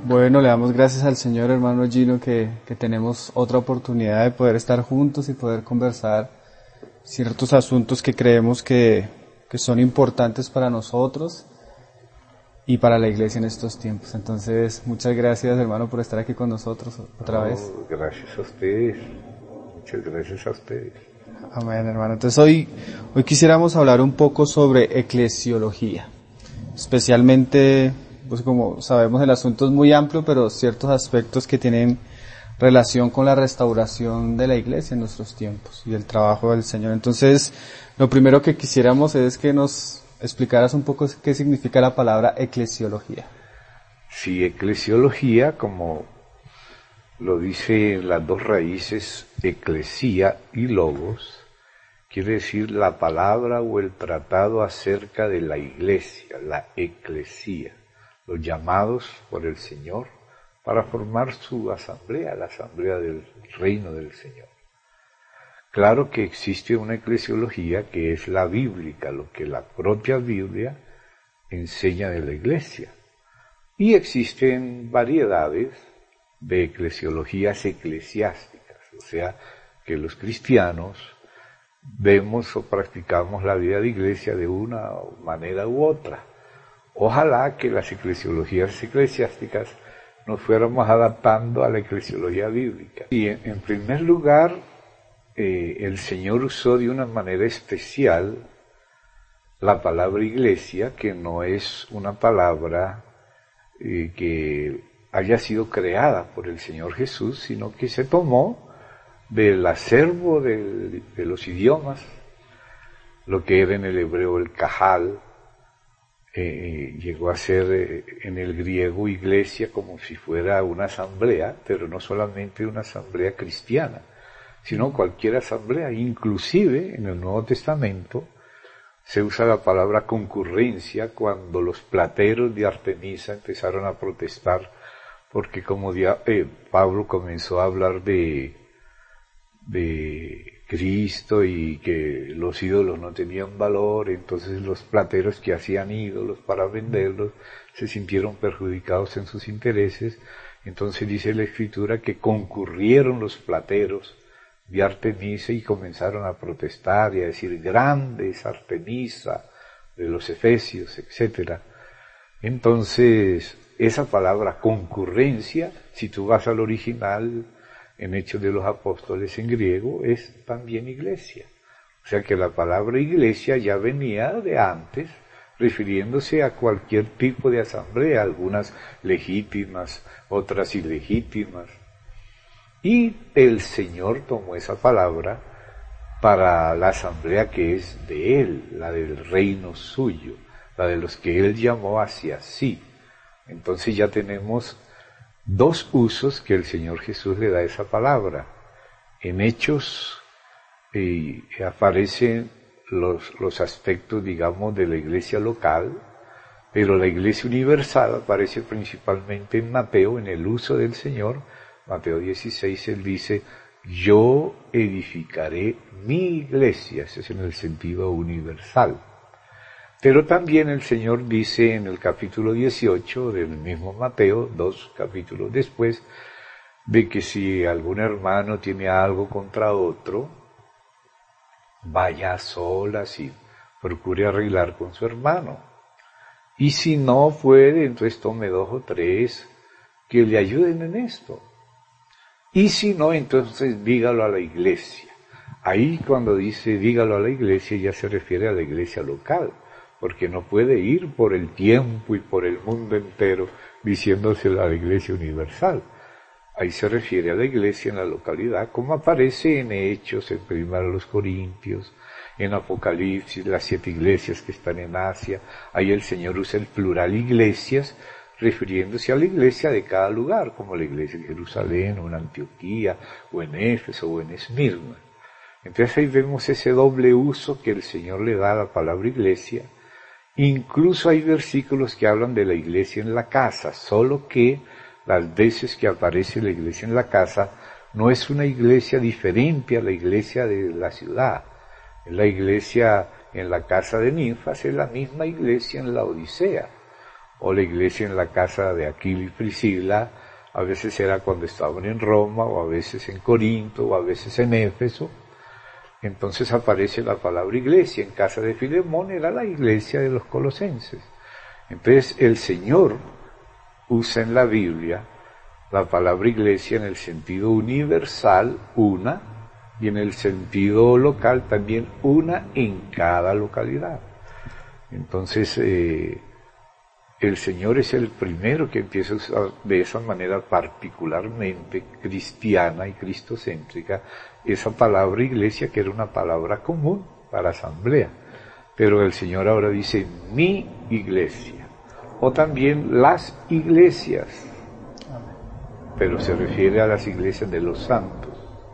Bueno, le damos gracias al Señor, hermano Gino, que tenemos otra oportunidad de poder estar juntos y poder conversar ciertos asuntos que creemos que son importantes para nosotros y para la iglesia en estos tiempos. Entonces, muchas gracias, hermano, por estar aquí con nosotros otra vez. Gracias a ustedes. Muchas gracias a ustedes. Amén, hermano. Entonces, hoy quisiéramos hablar un poco sobre eclesiología. Especialmente, pues como sabemos, el asunto es muy amplio, pero ciertos aspectos que tienen relación con la restauración de la iglesia en nuestros tiempos y el trabajo del Señor. Entonces, lo primero que quisiéramos es que nos explicaras un poco qué significa la palabra eclesiología. Sí, eclesiología, como lo dicen las dos raíces, eclesía y logos, quiere decir la palabra o el tratado acerca de la iglesia, la eclesía, los llamados por el Señor para formar su asamblea, la asamblea del reino del Señor. Claro que existe una eclesiología que es la bíblica, lo que la propia Biblia enseña de la iglesia. Y existen variedades de eclesiologías eclesiásticas, o sea, que los cristianos vemos o practicamos la vida de iglesia de una manera u otra. Ojalá que las eclesiologías eclesiásticas nos fuéramos adaptando a la eclesiología bíblica. Y en primer lugar, el Señor usó de una manera especial la palabra iglesia, que no es una palabra que haya sido creada por el Señor Jesús, sino que se tomó del acervo de los idiomas, lo que era en el hebreo el kahal, llegó a ser en el griego iglesia como si fuera una asamblea, pero no solamente una asamblea cristiana, sino cualquier asamblea. Inclusive en el Nuevo Testamento se usa la palabra concurrencia cuando los plateros de Artemisa empezaron a protestar porque como Pablo comenzó a hablar de Cristo y que los ídolos no tenían valor, entonces los plateros que hacían ídolos para venderlos se sintieron perjudicados en sus intereses. Entonces dice la Escritura que concurrieron los plateros de Artemisa y comenzaron a protestar y a decir grande es Artemisa de los Efesios, etcétera. Entonces esa palabra concurrencia, si tú vas al original en Hechos de los Apóstoles en griego, es también iglesia. O sea que la palabra iglesia ya venía de antes, refiriéndose a cualquier tipo de asamblea, algunas legítimas, otras ilegítimas. Y el Señor tomó esa palabra para la asamblea que es de Él, la del reino suyo, la de los que Él llamó hacia sí. Entonces ya tenemos dos usos que el Señor Jesús le da a esa palabra. En Hechos aparecen los aspectos, digamos, de la iglesia local, pero la iglesia universal aparece principalmente en Mateo, en el uso del Señor. Mateo 16, Él dice, yo edificaré mi iglesia, ese es en el sentido universal. Pero también el Señor dice en el capítulo 18 del mismo Mateo, 2 capítulos después, de que si algún hermano tiene algo contra otro, vaya a solas y procure arreglar con su hermano. Y si no puede, entonces tome 2 o 3 que le ayuden en esto. Y si no, entonces dígalo a la iglesia. Ahí cuando dice dígalo a la iglesia ya se refiere a la iglesia local, porque no puede ir por el tiempo y por el mundo entero diciéndoselo a la iglesia universal. Ahí se refiere a la iglesia en la localidad, como aparece en Hechos, en 1 Corintios, en Apocalipsis, las 7 iglesias que están en Asia. Ahí el Señor usa el plural iglesias, refiriéndose a la iglesia de cada lugar, como la iglesia en Jerusalén, o en Antioquía, o en Éfeso, o en Esmirna. Entonces ahí vemos ese doble uso que el Señor le da a la palabra iglesia. Incluso hay versículos que hablan de la iglesia en la casa, solo que las veces que aparece la iglesia en la casa, no es una iglesia diferente a la iglesia de la ciudad. La iglesia en la casa de Ninfas es la misma iglesia en la Odisea. o la iglesia en la casa de Aquila y Priscila, a veces era cuando estaban en Roma, o a veces en Corinto, o a veces en Éfeso. Entonces aparece la palabra iglesia. En casa de Filemón era la iglesia de los colosenses. Entonces el Señor usa en la Biblia la palabra iglesia en el sentido universal, una, y en el sentido local también una en cada localidad. Entonces el Señor es el primero que empieza a usar de esa manera particularmente cristiana y cristocéntrica esa palabra iglesia, que era una palabra común para asamblea. Pero el Señor ahora dice mi iglesia, o también las iglesias, pero se refiere a las iglesias de los santos.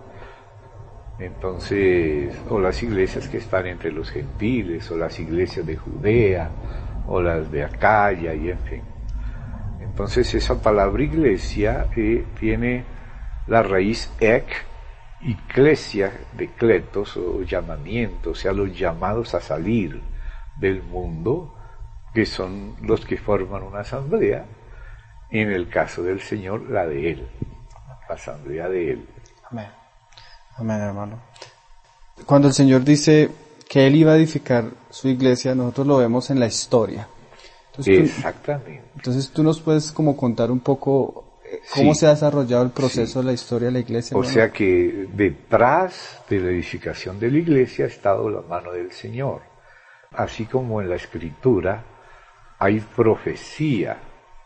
Entonces, o las iglesias que están entre los gentiles, o las iglesias de Judea, o las de Acaya, y en fin. Entonces esa palabra iglesia tiene la raíz ek, iglesia de kletos, o llamamiento, o sea, los llamados a salir del mundo, que son los que forman una asamblea. En el caso del Señor, la de Él, la asamblea de Él. Amén. Amén, hermano. Cuando el Señor dice que Él iba a edificar su iglesia, nosotros lo vemos en la historia. Entonces, exactamente. Entonces tú nos puedes como contar un poco cómo se ha desarrollado el proceso de la historia de la iglesia. O hermano. sea que detrás de la edificación de la iglesia ha estado la mano del Señor. Así como en la Escritura hay profecía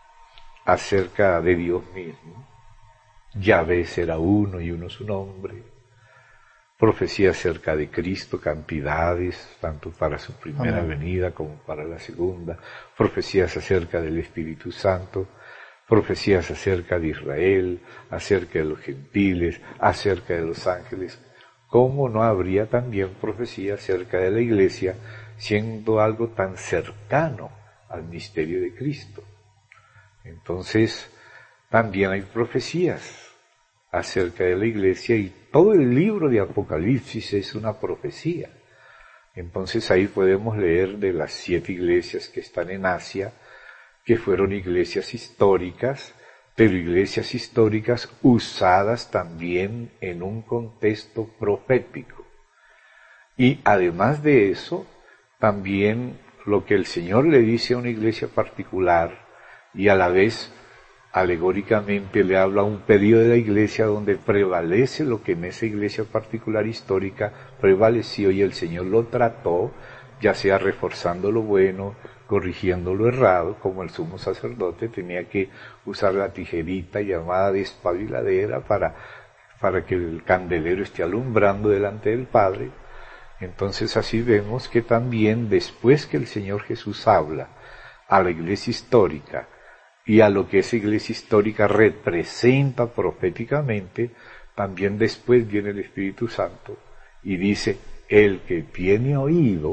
acerca de Dios mismo. Yahvé será uno y uno su nombre. Profecía acerca de Cristo, cantidades, tanto para su primera venida como para la segunda. Profecías acerca del Espíritu Santo. Profecías acerca de Israel, acerca de los gentiles, acerca de los ángeles. ¿Cómo no habría también profecía acerca de la iglesia, siendo algo tan cercano al misterio de Cristo? Entonces, también hay profecías acerca de la iglesia, y todo el libro de Apocalipsis es una profecía. Entonces ahí podemos leer de las 7 iglesias que están en Asia, que fueron iglesias históricas, pero iglesias históricas usadas también en un contexto profético. Y además de eso, también lo que el Señor le dice a una iglesia particular, y a la vez alegóricamente le habla a un periodo de la iglesia donde prevalece lo que en esa iglesia particular histórica prevaleció, y el Señor lo trató, ya sea reforzando lo bueno, corrigiendo lo errado, como el sumo sacerdote tenía que usar la tijerita llamada despabiladera para que el candelero esté alumbrando delante del Padre. Entonces así vemos que también después que el Señor Jesús habla a la iglesia histórica y a lo que esa iglesia histórica representa proféticamente, también después viene el Espíritu Santo y dice: el que tiene oído,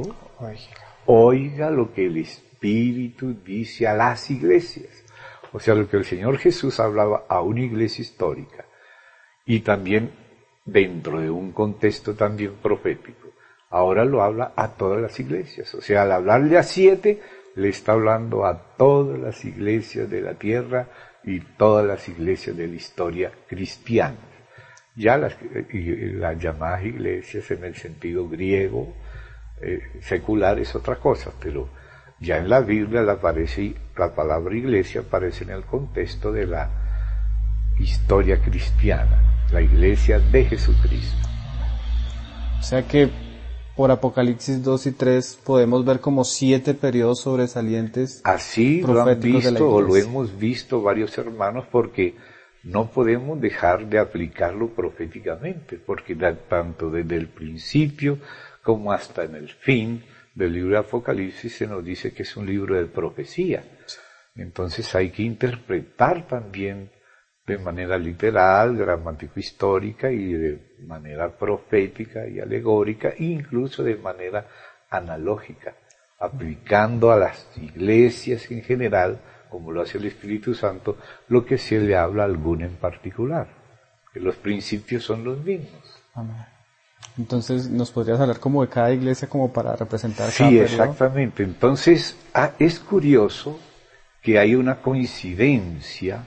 oiga lo que el Espíritu dice a las iglesias. O sea, lo que el Señor Jesús hablaba a una iglesia histórica, y también dentro de un contexto también profético, ahora lo habla a todas las iglesias. O sea, al hablarle a 7, le está hablando a todas las iglesias de la tierra y todas las iglesias de la historia cristiana. Ya las llamadas iglesias en el sentido griego, secular, es otra cosa, pero ya en la Biblia la palabra iglesia aparece en el contexto de la historia cristiana, la iglesia de Jesucristo. O sea que por Apocalipsis 2 y 3 podemos ver como 7 periodos sobresalientes. Así lo han visto o lo hemos visto varios hermanos, porque no podemos dejar de aplicarlo proféticamente, porque tanto desde el principio como hasta en el fin del libro de Apocalipsis se nos dice que es un libro de profecía. Entonces hay que interpretar también de manera literal, gramático-histórica, y de manera profética y alegórica, e incluso de manera analógica, aplicando a las iglesias en general, como lo hace el Espíritu Santo, lo que se le habla a alguna en particular, que los principios son los mismos. Amén. Entonces, ¿nos podrías hablar como de cada iglesia como para representar cada periodo? Sí, exactamente. Entonces, es curioso que hay una coincidencia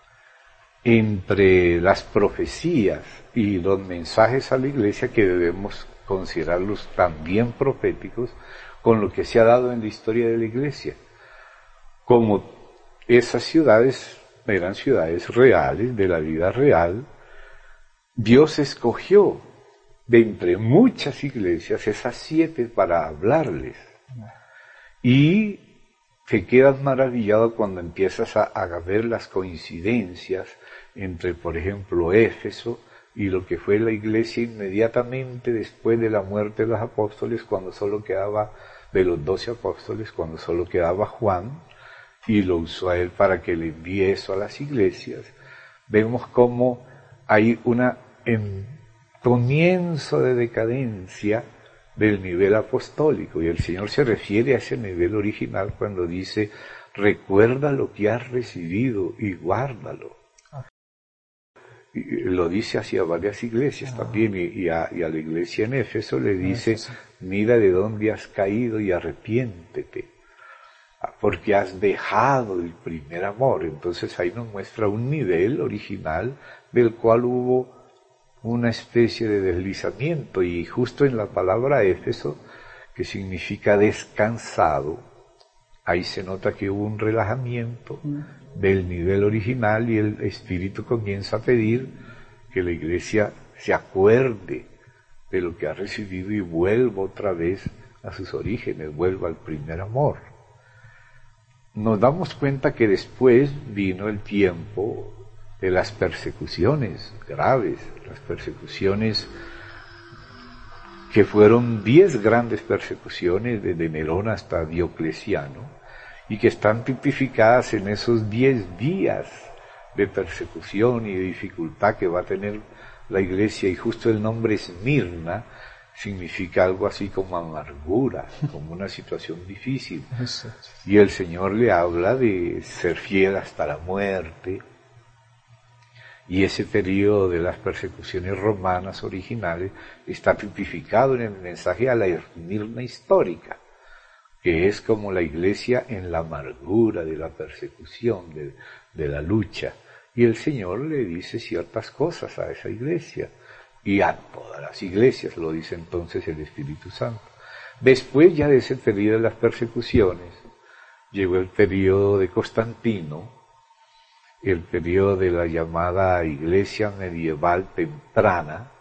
entre las profecías y los mensajes a la iglesia que debemos considerarlos también proféticos con lo que se ha dado en la historia de la iglesia. Como esas ciudades eran ciudades reales, de la vida real, Dios escogió de entre muchas iglesias esas 7 para hablarles. Y te quedas maravillado cuando empiezas a ver las coincidencias entre, por ejemplo, Éfeso y lo que fue la iglesia inmediatamente después de la muerte de los apóstoles, cuando solo quedaba, de los 12 apóstoles, cuando solo quedaba Juan, y lo usó a él para que le envíe eso a las iglesias. Vemos cómo hay un comienzo de decadencia del nivel apostólico, y el Señor se refiere a ese nivel original cuando dice: recuerda lo que has recibido y guárdalo. Y lo dice hacia varias iglesias también, y a la iglesia en Éfeso le dice: mira de dónde has caído y arrepiéntete, porque has dejado el primer amor. Entonces ahí nos muestra un nivel original del cual hubo una especie de deslizamiento, y justo en la palabra Éfeso, que significa descansado, ahí se nota que hubo un relajamiento del nivel original, y el Espíritu comienza a pedir que la iglesia se acuerde de lo que ha recibido y vuelva otra vez a sus orígenes, vuelva al primer amor. Nos damos cuenta que después vino el tiempo de las persecuciones graves, las persecuciones que fueron 10 grandes persecuciones desde Nerón hasta Diocleciano, y que están tipificadas en esos 10 días de persecución y de dificultad que va a tener la iglesia. Y justo el nombre Esmirna significa algo así como amargura, como una situación difícil. Y el Señor le habla de ser fiel hasta la muerte. Y ese periodo de las persecuciones romanas originales está tipificado en el mensaje a la Esmirna histórica, que es como la iglesia en la amargura de la persecución, de la lucha. Y el Señor le dice ciertas cosas a esa iglesia, y a todas las iglesias, lo dice entonces el Espíritu Santo. Después ya de ese periodo de las persecuciones, llegó el periodo de Constantino, el periodo de la llamada iglesia medieval temprana,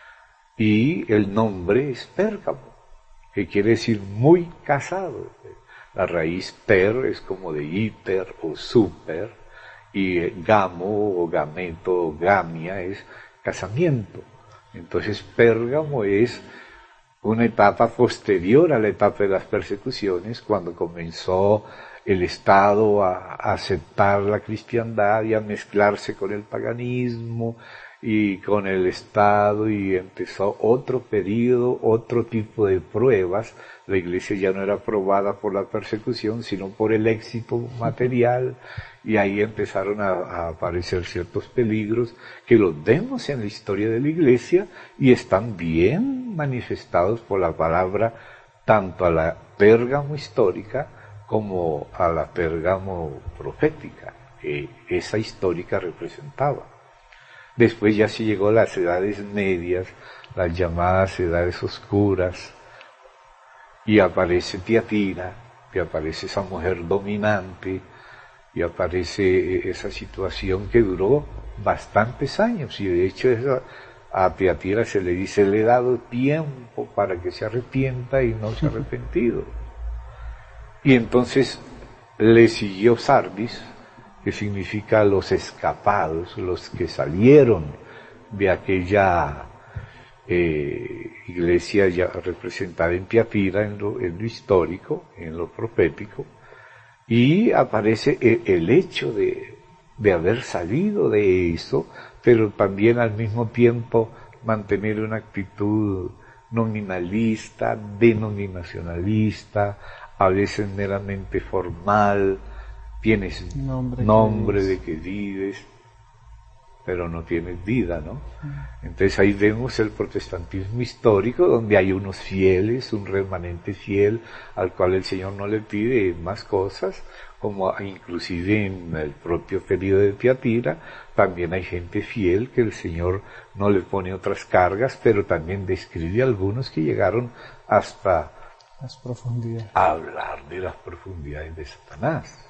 y el nombre es Pérgamo, que quiere decir muy casado. La raíz per es como de hiper o super, y gamo o gameto o gamia es casamiento. Entonces Pérgamo es una etapa posterior a la etapa de las persecuciones, cuando comenzó el Estado a aceptar la cristiandad y a mezclarse con el paganismo y con el Estado, y empezó otro periodo, otro tipo de pruebas. La iglesia ya no era probada por la persecución, sino por el éxito material, y ahí empezaron a aparecer ciertos peligros que los vemos en la historia de la iglesia y están bien manifestados por la palabra, tanto a la Pérgamo histórica como a la Pérgamo profética, que esa histórica representaba. Después ya se llegó a las edades medias, las llamadas edades oscuras, y aparece Tiatira, y aparece esa mujer dominante, y aparece esa situación que duró bastantes años, y de hecho a Tiatira se le dice: le he dado tiempo para que se arrepienta y no se ha arrepentido. Y entonces le siguió Sardis, que significa los escapados, los que salieron de aquella iglesia ya representada en Tiatira, en lo histórico, en lo profético, y aparece el hecho de haber salido de eso, pero también al mismo tiempo mantener una actitud nominalista, denominacionalista, a veces meramente formal. Tienes nombre de que vives, pero no tienes vida, ¿no? Entonces ahí vemos el protestantismo histórico, donde hay unos fieles, un remanente fiel, al cual el Señor no le pide más cosas, como inclusive en el propio periodo de Tiatira, también hay gente fiel que el Señor no le pone otras cargas, pero también describe algunos que llegaron hasta las profundidades, a hablar de las profundidades de Satanás.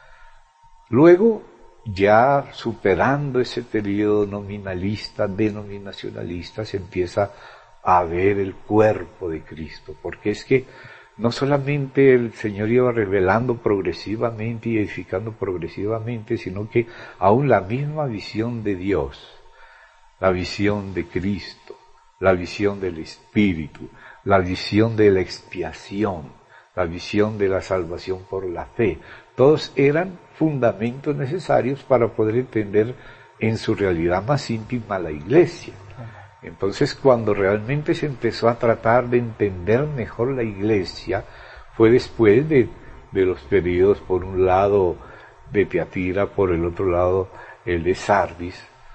Luego, ya superando ese periodo nominalista, denominacionalista, se empieza a ver el cuerpo de Cristo, porque es que no solamente el Señor iba revelando progresivamente y edificando progresivamente, sino que aún la misma visión de Dios, la visión de Cristo, la visión del Espíritu, la visión de la expiación, la visión de la salvación por la fe, todos eran fundamentos necesarios para poder entender en su realidad más íntima la Iglesia. Entonces, cuando realmente se empezó a tratar de entender mejor la Iglesia, fue después de los periodos, por un lado, de Tiatira, por el otro lado, el de Sardis,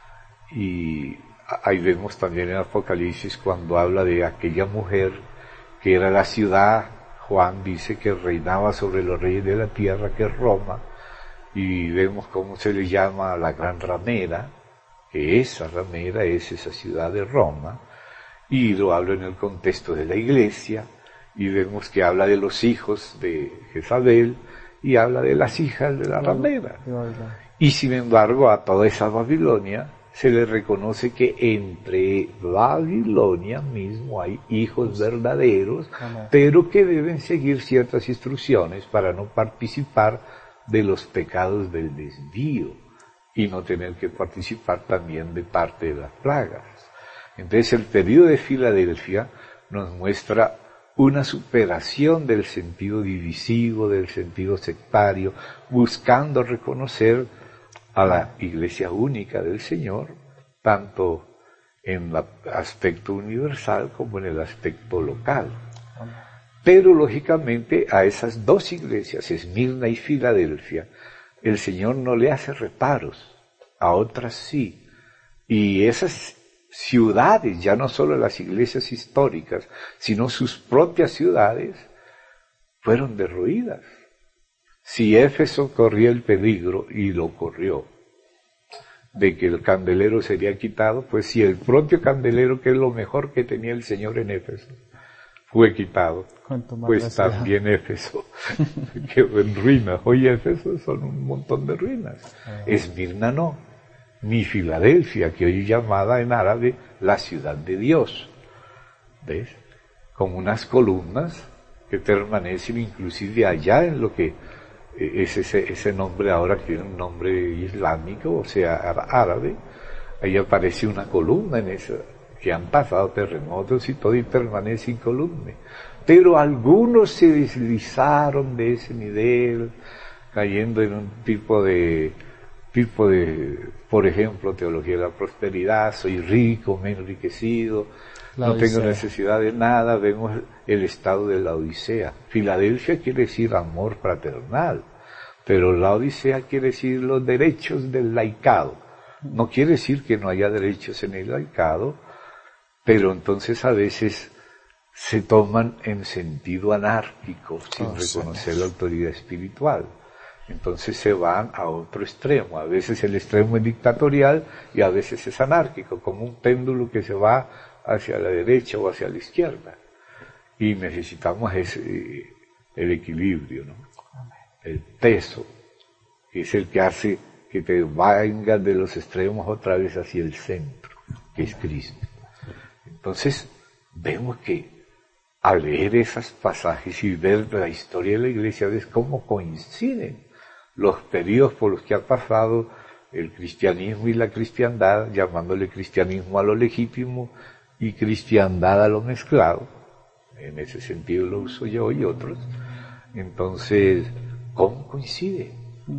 y ahí vemos también en Apocalipsis cuando habla de aquella mujer que era la ciudad, Juan dice que reinaba sobre los reyes de la tierra, que es Roma, y vemos cómo se le llama la gran ramera, que esa ramera es esa ciudad de Roma, y lo habla en el contexto de la iglesia, y vemos que habla de los hijos de Jezabel, y habla de las hijas de la ramera. Y sin embargo, a toda esa Babilonia se le reconoce que entre Babilonia mismo hay hijos verdaderos, pero que deben seguir ciertas instrucciones para no participar de los pecados del desvío y no tener que participar también de parte de las plagas. Entonces el periodo de Filadelfia nos muestra una superación del sentido divisivo, del sentido sectario, buscando reconocer a la Iglesia única del Señor, tanto en el aspecto universal como en el aspecto local. Pero lógicamente a esas dos iglesias, Esmirna y Filadelfia, el Señor no le hace reparos, a otras sí. Y esas ciudades, ya no solo las iglesias históricas, sino sus propias ciudades, fueron derruidas. Si Éfeso corría el peligro, y lo corrió, de que el candelero sería quitado, pues si el propio candelero, que es lo mejor que tenía el Señor en Éfeso, fue quitado, pues también Éfeso quedó en ruinas. Hoy Éfeso son un montón de ruinas. Esmirna no, ni Filadelfia, que hoy es llamada en árabe la ciudad de Dios. ¿Ves? Como unas columnas que permanecen inclusive allá en lo que es ese nombre ahora que tiene un nombre islámico, o sea, árabe. Ahí aparece una columna en eso, que han pasado terremotos y todo y permanece incolume. Pero algunos se deslizaron de ese nivel, cayendo en un tipo de, por ejemplo, teología de la prosperidad, soy rico, me he enriquecido, no tengo necesidad de nada. Vemos el estado de la Odisea. Filadelfia quiere decir amor fraternal, pero la Odisea quiere decir los derechos del laicado. No quiere decir que no haya derechos en el laicado, pero entonces a veces se toman en sentido anárquico, sin reconocer la autoridad espiritual. Entonces se van a otro extremo. A veces el extremo es dictatorial y a veces es anárquico, como un péndulo que se va hacia la derecha o hacia la izquierda. Y necesitamos el equilibrio, ¿no? El peso, que es el que hace que te vengas de los extremos otra vez hacia el centro, que es Cristo. Entonces, vemos que al leer esos pasajes y ver la historia de la Iglesia, ves cómo coinciden los periodos por los que ha pasado el cristianismo y la cristiandad, llamándole cristianismo a lo legítimo y cristiandad a lo mezclado. En ese sentido lo uso yo y otros. Entonces, ¿cómo coincide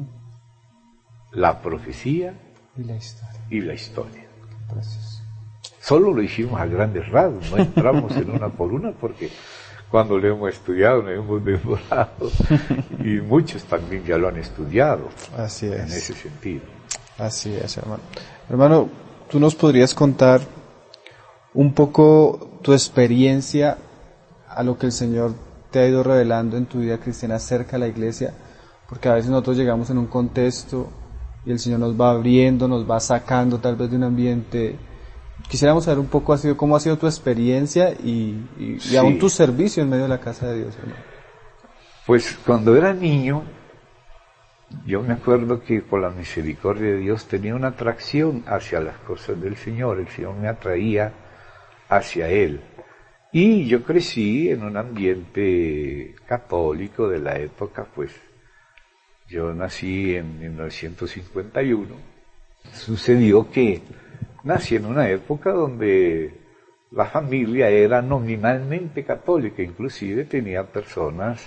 la profecía y la historia? Gracias. Solo lo hicimos a grandes rasgos, no entramos en una por una porque cuando lo hemos estudiado nos hemos demorado y muchos también ya lo han estudiado. Así es. En ese sentido. Así es, hermano. Hermano, ¿tú nos podrías contar un poco tu experiencia a lo que el Señor te ha ido revelando en tu vida cristiana acerca de la iglesia? porque a veces nosotros llegamos en un contexto y el Señor nos va abriendo, nos va sacando tal vez de un ambiente. Quisiéramos saber un poco cómo ha sido tu experiencia y Sí. aún tu servicio en medio de la casa de Dios, hermano. Pues cuando era niño, yo me acuerdo que por la misericordia de Dios tenía una atracción hacia las cosas del Señor. El Señor me atraía hacia Él. Y yo crecí en un ambiente católico de la época, pues yo nací en 1951. Sucedió que nací en una época donde la familia era nominalmente católica, inclusive tenía personas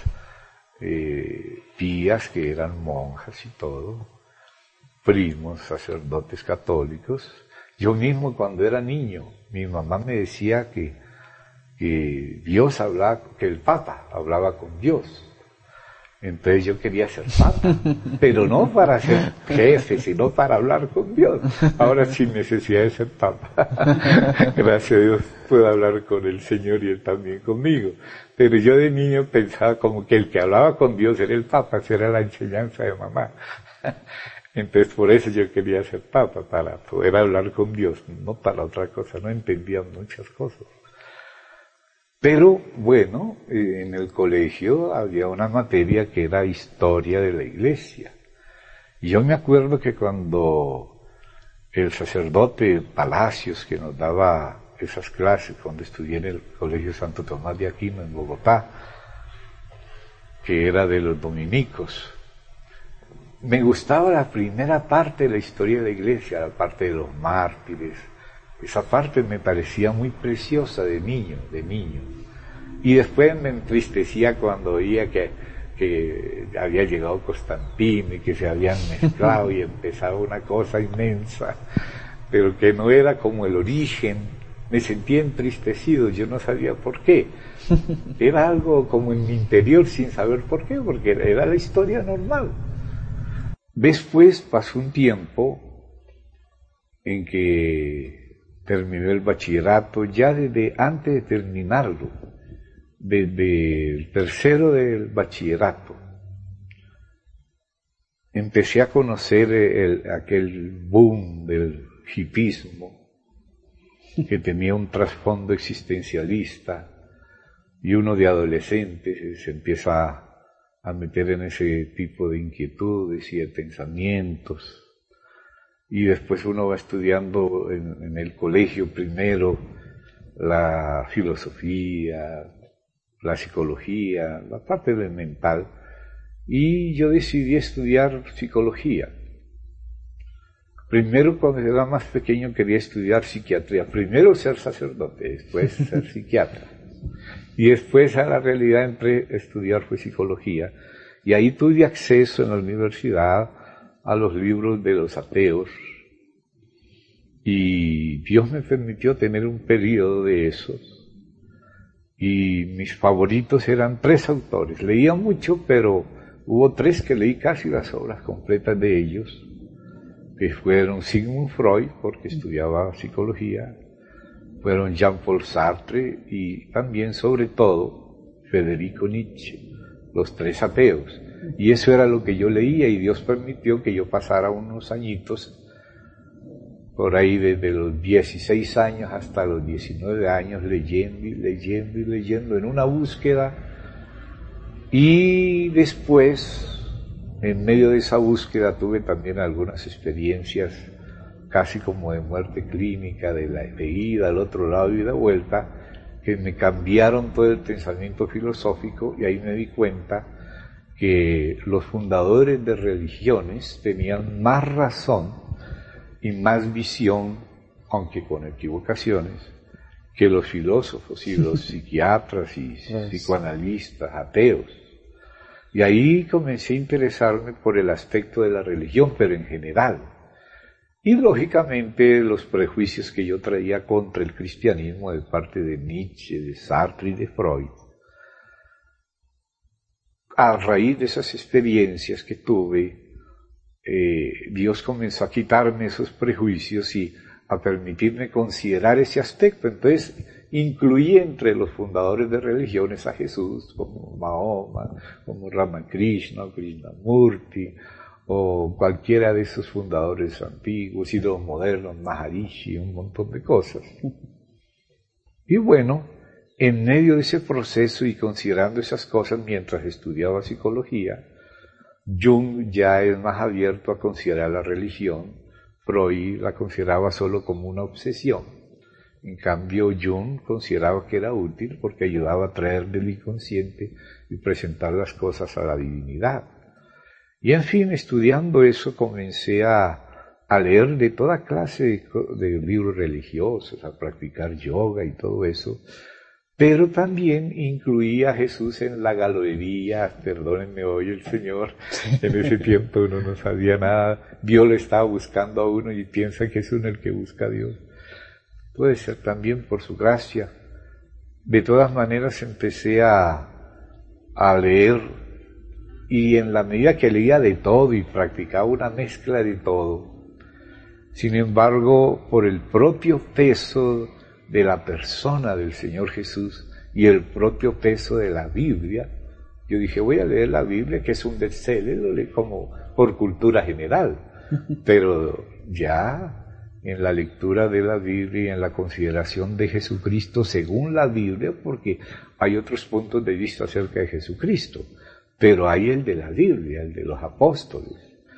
tías que eran monjas y todo, primos, sacerdotes católicos. Yo mismo cuando era niño, mi mamá me decía que Dios hablaba, que el Papa hablaba con Dios. Entonces yo quería ser Papa, pero no para ser jefe, sino para hablar con Dios. Ahora sin necesidad de ser Papa. Gracias a Dios puedo hablar con el Señor y Él también conmigo. Pero yo de niño pensaba como que el que hablaba con Dios era el Papa, esa era la enseñanza de mamá. Entonces por eso yo quería ser Papa, para poder hablar con Dios, no para otra cosa, no entendía muchas cosas. Pero bueno, en el colegio había una materia que era historia de la iglesia. Y yo me acuerdo que cuando el sacerdote Palacios, que nos daba esas clases cuando estudié en el Colegio Santo Tomás de Aquino en Bogotá, que era de los dominicos, me gustaba la primera parte de la historia de la iglesia, la parte de los mártires. Esa parte me parecía muy preciosa de niño. Y después me entristecía cuando oía que había llegado Constantino y que se habían mezclado y empezaba una cosa inmensa, pero que no era como el origen. Me sentía entristecido, yo no sabía por qué. Era algo como en mi interior sin saber por qué, porque era la historia normal. Después pasó un tiempo en que terminé el bachillerato, ya desde antes de terminarlo, desde el tercero del bachillerato, empecé a conocer aquel boom del hipismo, que tenía un trasfondo existencialista, y uno de adolescentes se empieza a meter en ese tipo de inquietudes y de pensamientos. Y después uno va estudiando en el colegio primero la filosofía, la psicología, la parte mental, y yo decidí estudiar psicología. Primero, cuando era más pequeño, quería estudiar psiquiatría. Primero ser sacerdote, después ser psiquiatra. Y después a la realidad entré a estudiar psicología. Y ahí tuve acceso en la universidad a los libros de los ateos. Y Dios me permitió tener un periodo de esos. Y mis favoritos eran 3 autores. Leía mucho, pero hubo 3 que leí casi las obras completas de ellos, que fueron Sigmund Freud, porque estudiaba psicología, fueron Jean-Paul Sartre y también, sobre todo, Federico Nietzsche, los 3 ateos. Y eso era lo que yo leía, y Dios permitió que yo pasara unos añitos, por ahí desde los 16 años hasta los 19 años, leyendo en una búsqueda. Y después, en medio de esa búsqueda, tuve también algunas experiencias casi como de muerte clínica, de ida al otro lado y de vuelta, que me cambiaron todo el pensamiento filosófico, y ahí me di cuenta que los fundadores de religiones tenían más razón y más visión, aunque con equivocaciones, que los filósofos y los psiquiatras y psicoanalistas ateos. Y ahí comencé a interesarme por el aspecto de la religión, pero en general. Y lógicamente los prejuicios que yo traía contra el cristianismo de parte de Nietzsche, de Sartre y de Freud. A raíz de esas experiencias que tuve, Dios comenzó a quitarme esos prejuicios y a permitirme considerar ese aspecto. Entonces incluí entre los fundadores de religiones a Jesús, como Mahoma, como Ramakrishna, o Krishnamurti, o cualquiera de esos fundadores antiguos, y los modernos, Maharishi, un montón de cosas. Y bueno, en medio de ese proceso y considerando esas cosas mientras estudiaba psicología, Jung ya es más abierto a considerar la religión. Freud la consideraba solo como una obsesión. En cambio, Jung consideraba que era útil porque ayudaba a traer del inconsciente y presentar las cosas a la divinidad. Y en fin, estudiando eso comencé a leer de toda clase de libros religiosos, a practicar yoga y todo eso, pero también incluía a Jesús en la galería. Perdónenme hoy el Señor, en ese tiempo uno no sabía nada, Dios lo estaba buscando a uno y piensa que es uno el que busca a Dios. Puede ser también por su gracia. De todas maneras empecé a leer, y en la medida que leía de todo y practicaba una mezcla de todo, sin embargo, por el propio peso de la persona del Señor Jesús y el propio peso de la Biblia, yo dije, voy a leer la Biblia, que es un bestseller, lo leí como por cultura general, pero ya en la lectura de la Biblia y en la consideración de Jesucristo según la Biblia, porque hay otros puntos de vista acerca de Jesucristo, pero hay el de la Biblia, el de los apóstoles.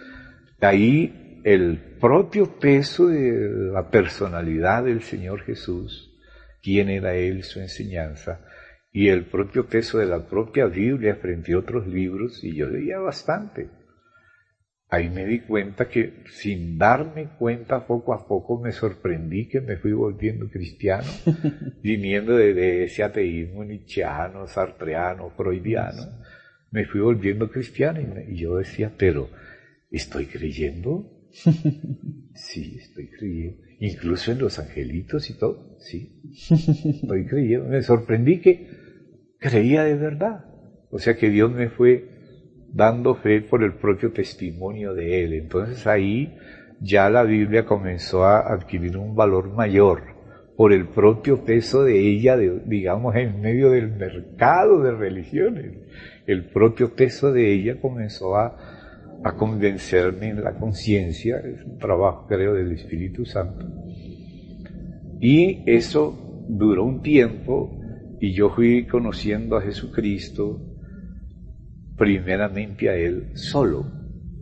Ahí el propio peso de la personalidad del Señor Jesús, quién era Él, su enseñanza, y el propio peso de la propia Biblia frente a otros libros, y yo leía bastante. Ahí me di cuenta que, sin darme cuenta, poco a poco me sorprendí que me fui volviendo cristiano, viniendo de ese ateísmo nietzscheano, sartreano, freudiano, me fui volviendo cristiano, y yo decía, pero ¿estoy creyendo? Sí, estoy creyendo. Incluso en los angelitos y todo, sí, estoy creyendo. Me sorprendí que creía de verdad. O sea que Dios me fue dando fe por el propio testimonio de Él. Entonces ahí ya la Biblia comenzó a adquirir un valor mayor por el propio peso de ella, digamos, en medio del mercado de religiones. El propio peso de ella comenzó a convencerme en la conciencia. Es un trabajo, creo, del Espíritu Santo. Y eso duró un tiempo, y yo fui conociendo a Jesucristo, primeramente a Él solo,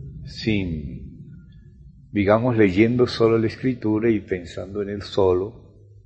digamos, leyendo solo la Escritura y pensando en Él solo.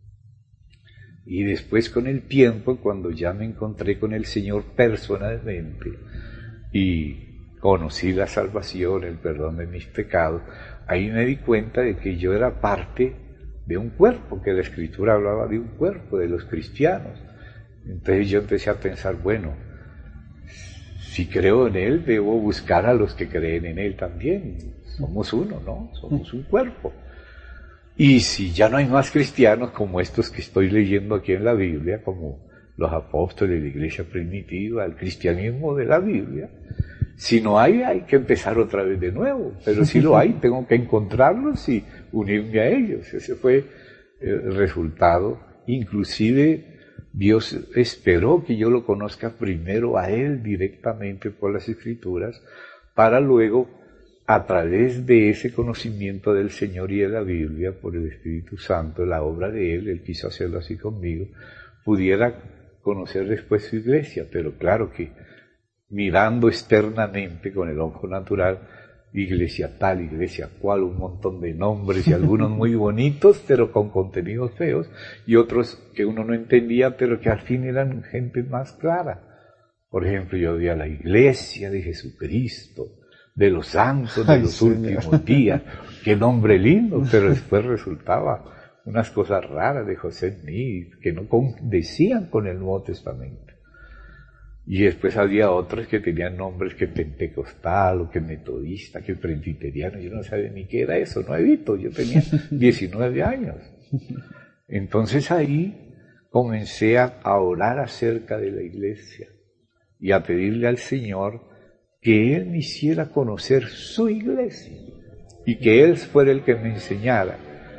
Y después, con el tiempo, cuando ya me encontré con el Señor personalmente y conocí la salvación, el perdón de mis pecados, ahí me di cuenta de que yo era parte de un cuerpo, que la Escritura hablaba de un cuerpo, de los cristianos. Entonces yo empecé a pensar, bueno, si creo en Él, debo buscar a los que creen en Él también. Somos uno, ¿no? Somos un cuerpo. Y si ya no hay más cristianos como estos que estoy leyendo aquí en la Biblia, como los apóstoles de la iglesia primitiva, el cristianismo de la Biblia, si no hay, hay que empezar otra vez de nuevo. Pero si lo hay, tengo que encontrarlos y unirme a ellos. Ese fue el resultado. Inclusive Dios esperó que yo lo conozca primero a Él directamente por las Escrituras, para luego, a través de ese conocimiento del Señor y de la Biblia, por el Espíritu Santo, la obra de Él quiso hacerlo así conmigo, pudiera conocer después su iglesia. Pero claro que mirando externamente con el ojo natural, iglesia tal, iglesia cual, un montón de nombres y algunos muy bonitos, pero con contenidos feos, y otros que uno no entendía, pero que al fin eran gente más clara. Por ejemplo, yo vi a la iglesia de Jesucristo, de los santos de los últimos días. Qué nombre lindo, pero después resultaba unas cosas raras de José Smith que no decían con el Nuevo Testamento. Y después había otros que tenían nombres que pentecostal, o que metodista, que presbiteriano. Yo no sabía ni qué era eso, no he visto. Yo tenía 19 años. Entonces ahí comencé a orar acerca de la iglesia y a pedirle al Señor que Él me hiciera conocer su iglesia y que Él fuera el que me enseñara.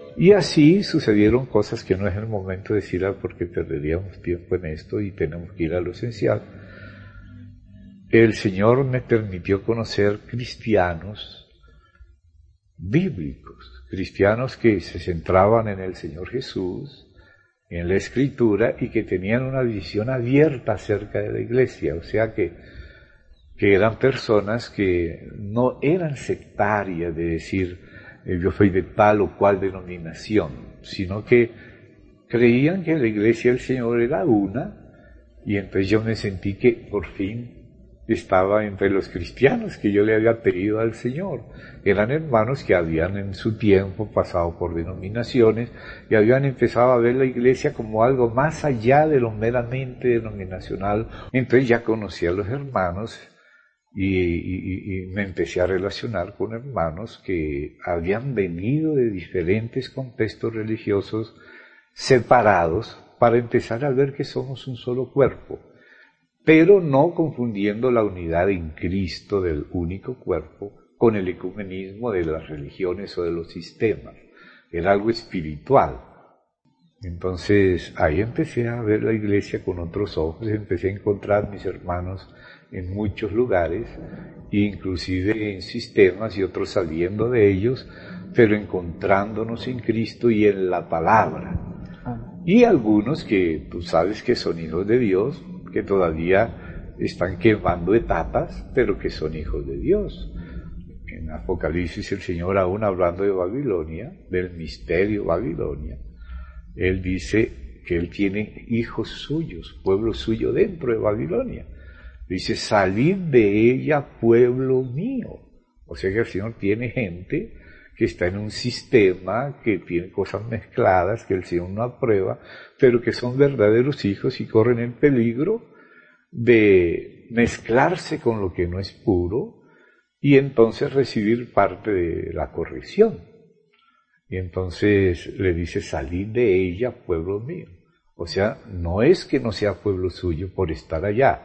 Y así sucedieron cosas que no es el momento de decirlas porque perderíamos tiempo en esto y tenemos que ir a lo esencial. El Señor me permitió conocer cristianos bíblicos, cristianos que se centraban en el Señor Jesús, en la Escritura, y que tenían una visión abierta acerca de la iglesia, o sea que eran personas que no eran sectarias de decir yo soy de tal o cual denominación, sino que creían que la iglesia del Señor era una, y entonces yo me sentí que por fin estaba entre los cristianos que yo le había pedido al Señor. Eran hermanos que habían en su tiempo pasado por denominaciones y habían empezado a ver la iglesia como algo más allá de lo meramente denominacional. Entonces ya conocí a los hermanos y me empecé a relacionar con hermanos que habían venido de diferentes contextos religiosos separados para empezar a ver que somos un solo cuerpo, pero no confundiendo la unidad en Cristo del único cuerpo con el ecumenismo de las religiones o de los sistemas. Era algo espiritual. Entonces ahí empecé a ver la iglesia con otros ojos, empecé a encontrar mis hermanos en muchos lugares, inclusive en sistemas y otros saliendo de ellos, pero encontrándonos en Cristo y en la palabra. Y algunos que tú sabes que son hijos de Dios, que todavía están quemando etapas, pero que son hijos de Dios. En Apocalipsis el Señor, aún hablando de Babilonia, del misterio Babilonia, Él dice que Él tiene hijos suyos, pueblo suyo dentro de Babilonia. Dice, salid de ella, pueblo mío. O sea que el Señor tiene gente que está en un sistema, que tiene cosas mezcladas, que el Señor no aprueba, pero que son verdaderos hijos y corren el peligro de mezclarse con lo que no es puro y entonces recibir parte de la corrección. Y entonces le dice, salid de ella, pueblo mío. O sea, no es que no sea pueblo suyo por estar allá,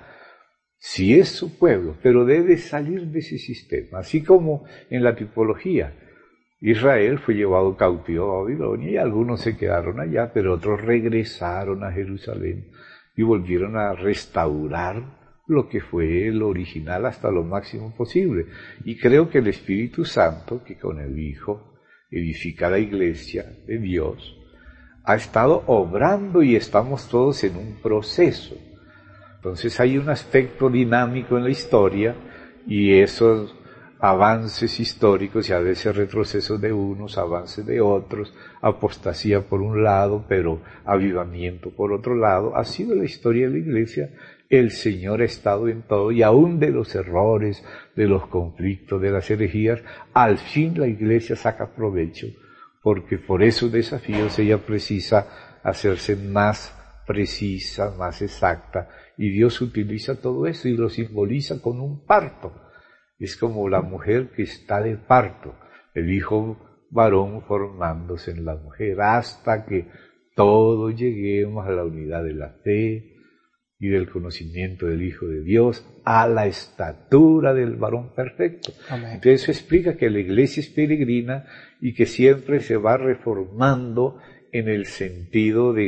sí es su pueblo, pero debe salir de ese sistema, así como en la tipología. Israel fue llevado cautivo a Babilonia y algunos se quedaron allá, pero otros regresaron a Jerusalén y volvieron a restaurar lo que fue el original hasta lo máximo posible. Y creo que el Espíritu Santo, que con el Hijo edifica la iglesia de Dios, ha estado obrando y estamos todos en un proceso. Entonces hay un aspecto dinámico en la historia y esos avances históricos y a veces retrocesos de unos, avances de otros, apostasía por un lado, pero avivamiento por otro lado, ha sido la historia de la iglesia. El Señor ha estado en todo y aún de los errores, de los conflictos, de las herejías, al fin la iglesia saca provecho, porque por esos desafíos ella precisa hacerse más precisa, más exacta, y Dios utiliza todo eso y lo simboliza con un parto. Es como la mujer que está de parto, el hijo varón formándose en la mujer, hasta que todos lleguemos a la unidad de la fe y del conocimiento del Hijo de Dios, a la estatura del varón perfecto. Amén. Entonces eso explica que la iglesia es peregrina y que siempre se va reformando en el sentido de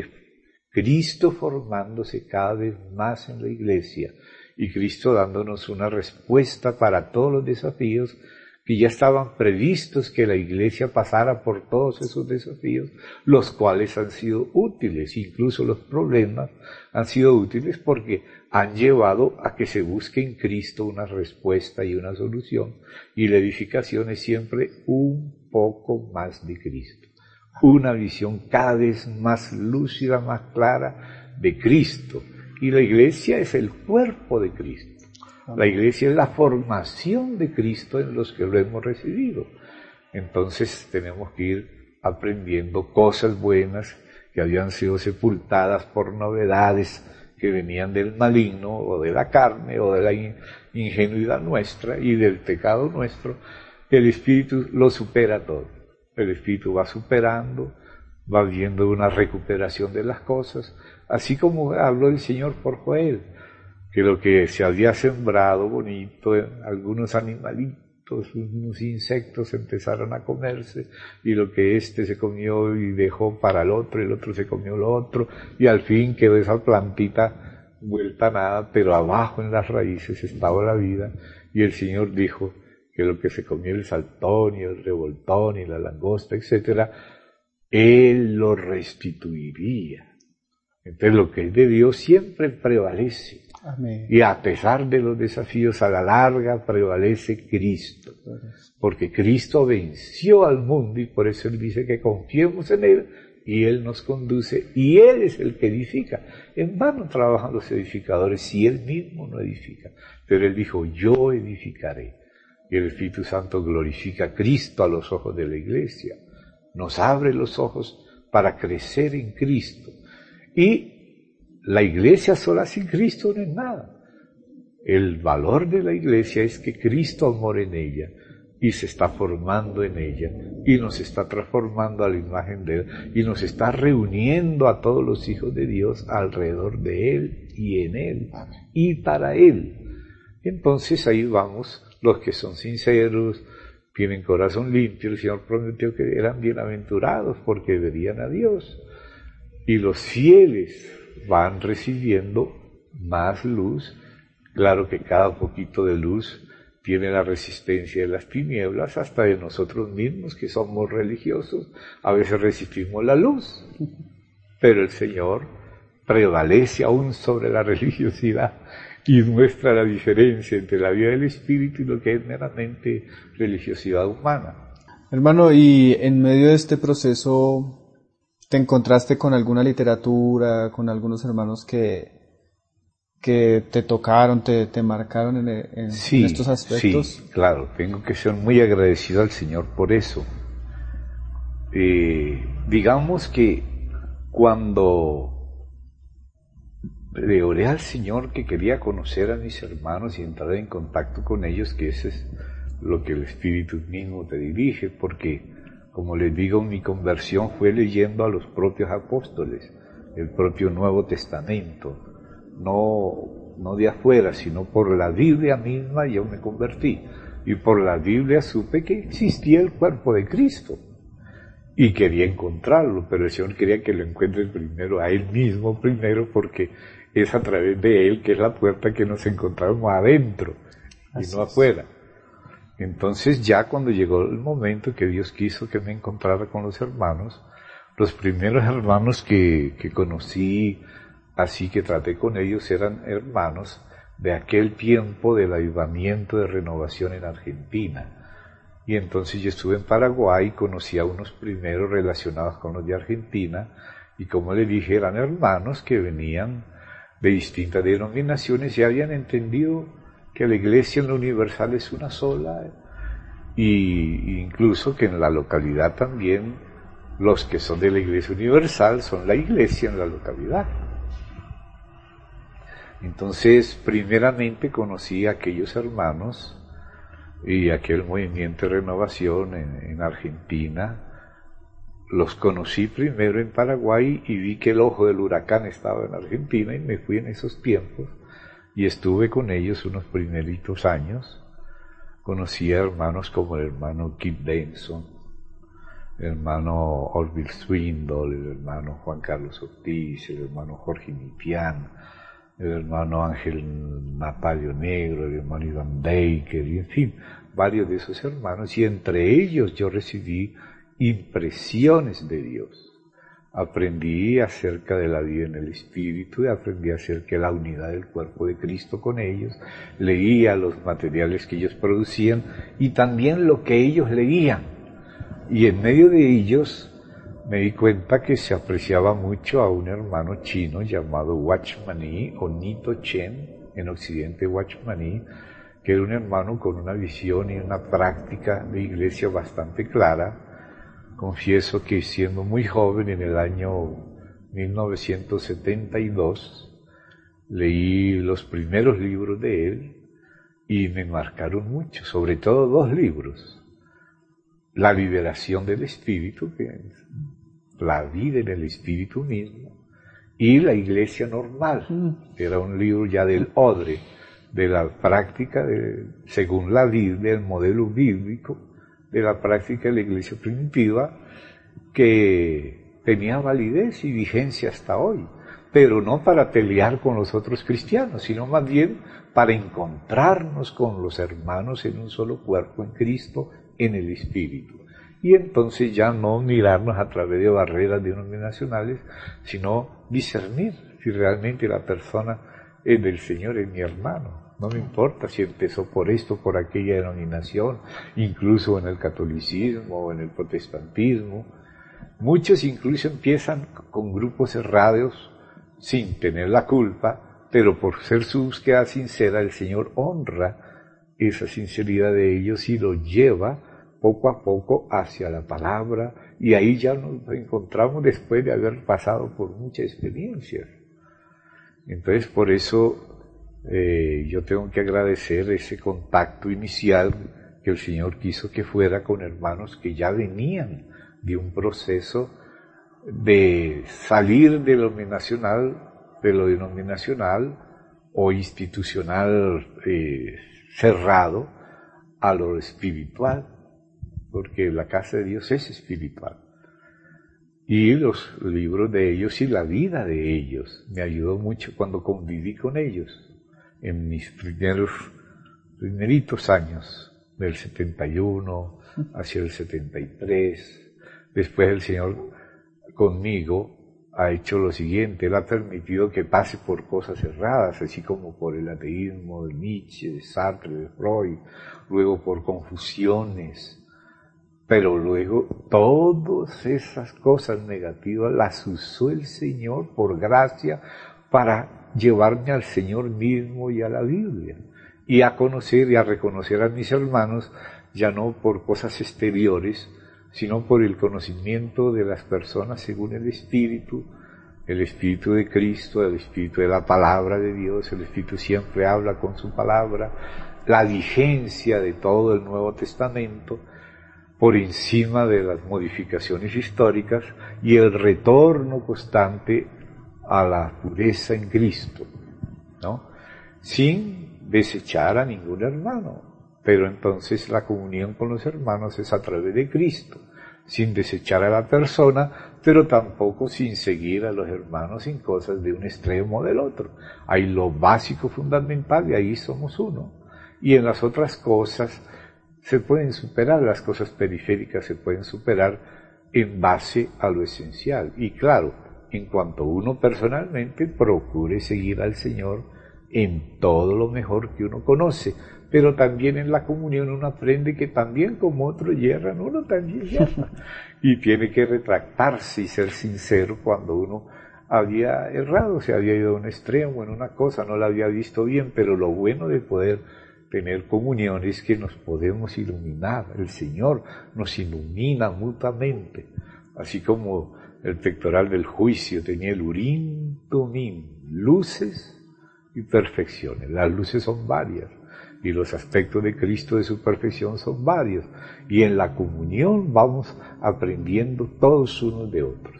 Cristo formándose cada vez más en la iglesia y Cristo dándonos una respuesta para todos los desafíos que ya estaban previstos que la iglesia pasara por todos esos desafíos, los cuales han sido útiles, incluso los problemas han sido útiles porque han llevado a que se busque en Cristo una respuesta y una solución, y la edificación es siempre un poco más de Cristo, una visión cada vez más lúcida, más clara de Cristo. Y la iglesia es el cuerpo de Cristo. La iglesia es la formación de Cristo en los que lo hemos recibido. Entonces tenemos que ir aprendiendo cosas buenas que habían sido sepultadas por novedades que venían del maligno o de la carne o de la ingenuidad nuestra y del pecado nuestro. El Espíritu lo supera todo. El Espíritu va superando, va viendo una recuperación de las cosas, así como habló el Señor por Joel, que lo que se había sembrado bonito, algunos animalitos unos insectos empezaron a comerse, y lo que éste se comió y dejó para el otro se comió lo otro, y al fin quedó esa plantita vuelta a nada, pero abajo en las raíces estaba la vida, y el Señor dijo que lo que se comió el saltón y el revoltón y la langosta, etcétera, Él lo restituiría. Entonces lo que es de Dios siempre prevalece. Amén. Y a pesar de los desafíos, a la larga prevalece Cristo. Porque Cristo venció al mundo y por eso Él dice que confiemos en Él y Él nos conduce y Él es el que edifica. En vano trabajan los edificadores si Él mismo no edifica. Pero Él dijo, yo edificaré. Y el Espíritu Santo glorifica a Cristo a los ojos de la iglesia. Nos abre los ojos para crecer en Cristo. Y la iglesia sola sin Cristo no es nada. El valor de la iglesia es que Cristo mora en ella y se está formando en ella y nos está transformando a la imagen de Él y nos está reuniendo a todos los hijos de Dios alrededor de Él y en Él y para Él. Entonces ahí vamos, los que son sinceros, tienen corazón limpio, el Señor prometió que eran bienaventurados porque verían a Dios. Y los fieles van recibiendo más luz. Claro que cada poquito de luz tiene la resistencia de las tinieblas, hasta de nosotros mismos que somos religiosos. A veces resistimos la luz, pero el Señor prevalece aún sobre la religiosidad y muestra la diferencia entre la vida del Espíritu y lo que es meramente religiosidad humana. Hermano, y en medio de este proceso, ¿te encontraste con alguna literatura, con algunos hermanos que te tocaron, te marcaron en estos aspectos? Sí, claro, tengo que ser muy agradecido al Señor por eso. Digamos que cuando le oré al Señor que quería conocer a mis hermanos y entrar en contacto con ellos, que eso es lo que el Espíritu mismo te dirige, porque como les digo, mi conversión fue leyendo a los propios apóstoles, el propio Nuevo Testamento, no de afuera, sino por la Biblia misma yo me convertí, y por la Biblia supe que existía el cuerpo de Cristo, y quería encontrarlo, pero el Señor quería que lo encuentres primero, a Él mismo primero, porque es a través de Él que es la puerta que nos encontramos adentro, y no afuera. Entonces ya cuando llegó el momento que Dios quiso que me encontrara con los hermanos, los primeros hermanos que conocí, así que traté con ellos, eran hermanos de aquel tiempo del avivamiento de renovación en Argentina. Y entonces yo estuve en Paraguay, conocí a unos primeros relacionados con los de Argentina, y como le dije, eran hermanos que venían de distintas denominaciones y habían entendido que la iglesia en lo universal es una sola, y incluso que en la localidad también los que son de la iglesia universal son la iglesia en la localidad. Entonces, primeramente conocí a aquellos hermanos y aquel movimiento de renovación en Argentina. Los conocí primero en Paraguay y vi que el ojo del huracán estaba en Argentina y me fui en esos tiempos. Y estuve con ellos unos primeritos años. Conocí a hermanos como el hermano Kip Denson, el hermano Orville Swindle, el hermano Juan Carlos Ortiz, el hermano Jorge Nipián, el hermano Ángel Napalio Negro, el hermano Iván Baker, y en fin, varios de esos hermanos. Y entre ellos yo recibí impresiones de Dios. Aprendí acerca de la vida en el Espíritu, y aprendí acerca de la unidad del cuerpo de Cristo con ellos, leía los materiales que ellos producían y también lo que ellos leían. Y en medio de ellos me di cuenta que se apreciaba mucho a un hermano chino llamado Watchman o Nito Chen, en Occidente Watchman, que era un hermano con una visión y una práctica de iglesia bastante clara. Confieso que siendo muy joven, en el año 1972, leí los primeros libros de él y me marcaron mucho, sobre todo dos libros. La liberación del espíritu, que es la vida en el espíritu mismo, y la iglesia normal. Era un libro ya del Odre, de la práctica, según la Biblia, el modelo bíblico de la práctica de la iglesia primitiva, que tenía validez y vigencia hasta hoy, pero no para pelear con los otros cristianos, sino más bien para encontrarnos con los hermanos en un solo cuerpo en Cristo, en el Espíritu. Y entonces ya no mirarnos a través de barreras denominacionales, sino discernir si realmente la persona es del Señor, es mi hermano. No me importa si empezó por esto, por aquella denominación, incluso en el catolicismo o en el protestantismo. Muchos incluso empiezan con grupos cerrados sin tener la culpa, pero por ser su búsqueda sincera, el Señor honra esa sinceridad de ellos y los lleva poco a poco hacia la palabra, y ahí ya nos encontramos después de haber pasado por muchas experiencias. Entonces, por eso yo tengo que agradecer ese contacto inicial que el Señor quiso que fuera con hermanos que ya venían de un proceso de salir de lo denominacional o institucional cerrado a lo espiritual, porque la casa de Dios es espiritual. Y los libros de ellos y la vida de ellos me ayudó mucho cuando conviví con ellos en mis primeritos años, del 71 hacia el 73. Después el Señor conmigo ha hecho lo siguiente: Él ha permitido que pase por cosas erradas, así como por el ateísmo de Nietzsche, de Sartre, de Freud, luego por confusiones, pero luego todas esas cosas negativas las usó el Señor por gracia para llevarme al Señor mismo y a la Biblia, y a conocer y a reconocer a mis hermanos, ya no por cosas exteriores, sino por el conocimiento de las personas según el Espíritu de Cristo, el Espíritu de la Palabra de Dios. El Espíritu siempre habla con su palabra, la vigencia de todo el Nuevo Testamento, por encima de las modificaciones históricas, y el retorno constante a la pureza en Cristo, ¿no? Sin desechar a ningún hermano, pero entonces la comunión con los hermanos es a través de Cristo, sin desechar a la persona, pero tampoco sin seguir a los hermanos en cosas de un extremo o del otro. Hay lo básico, fundamental, y ahí somos uno. Y en las otras cosas se pueden superar, las cosas periféricas se pueden superar en base a lo esencial. Y claro, en cuanto uno personalmente procure seguir al Señor en todo lo mejor que uno conoce, pero también en la comunión uno aprende que también como otros yerran, uno también yerra, y tiene que retractarse y ser sincero cuando uno había errado, se había ido a un extremo en una cosa, no la había visto bien. Pero lo bueno de poder tener comunión es que nos podemos iluminar, el Señor nos ilumina mutuamente, así como el pectoral del juicio tenía el Urim Tumim, luces y perfecciones. Las luces son varias y los aspectos de Cristo de su perfección son varios, y en la comunión vamos aprendiendo todos unos de otros.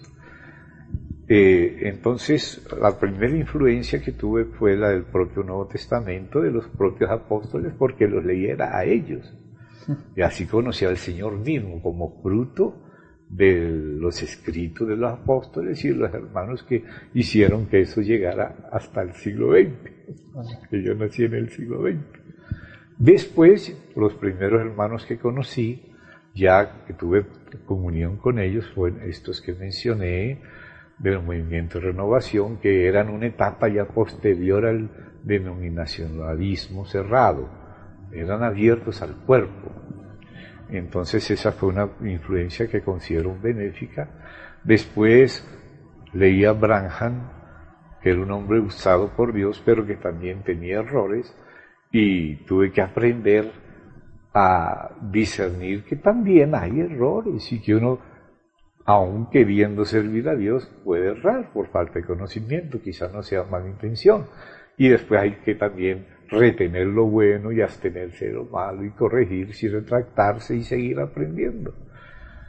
Entonces, la primera influencia que tuve fue la del propio Nuevo Testamento, de los propios apóstoles, porque los leyera a ellos. Y así conocí al Señor mismo como fruto de los escritos de los apóstoles y de los hermanos que hicieron que eso llegara hasta el siglo XX, que yo nací en el siglo XX. Después, los primeros hermanos que conocí, ya que tuve comunión con ellos, fueron estos que mencioné, del movimiento de renovación, que eran una etapa ya posterior al denominacionalismo cerrado, eran abiertos al cuerpo. Entonces esa fue una influencia que considero benéfica. Después leí a Branham, que era un hombre usado por Dios, pero que también tenía errores, y tuve que aprender a discernir que también hay errores y que uno, aun queriendo servir a Dios, puede errar por falta de conocimiento, quizás no sea mala intención. Y después hay que también retener lo bueno y abstenerse de lo malo y corregirse y retractarse y seguir aprendiendo.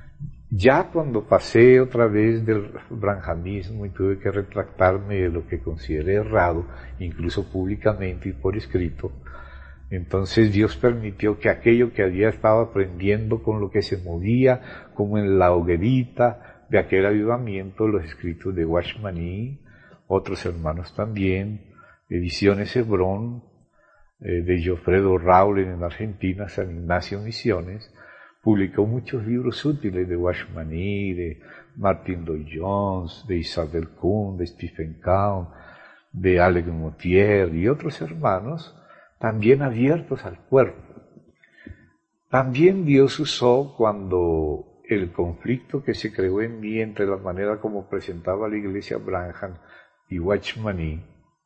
Ya cuando pasé otra vez del branjamismo y tuve que retractarme de lo que consideré errado, incluso públicamente y por escrito, entonces Dios permitió que aquello que había estado aprendiendo con lo que se movía, como en la hoguerita de aquel avivamiento, los escritos de Watchmaní, otros hermanos también, Ediciones Hebrón, de Jofredo Raulen en Argentina, San Ignacio Misiones, publicó muchos libros útiles de Watchmaní, de Martin Lloyd-Jones, de Isabel Kuhn, de Stephen Kahn, de Alec Mottier y otros hermanos, también abiertos al cuerpo. También Dios usó cuando el conflicto que se creó en mí entre la manera como presentaba la iglesia Branham y Watchmaní,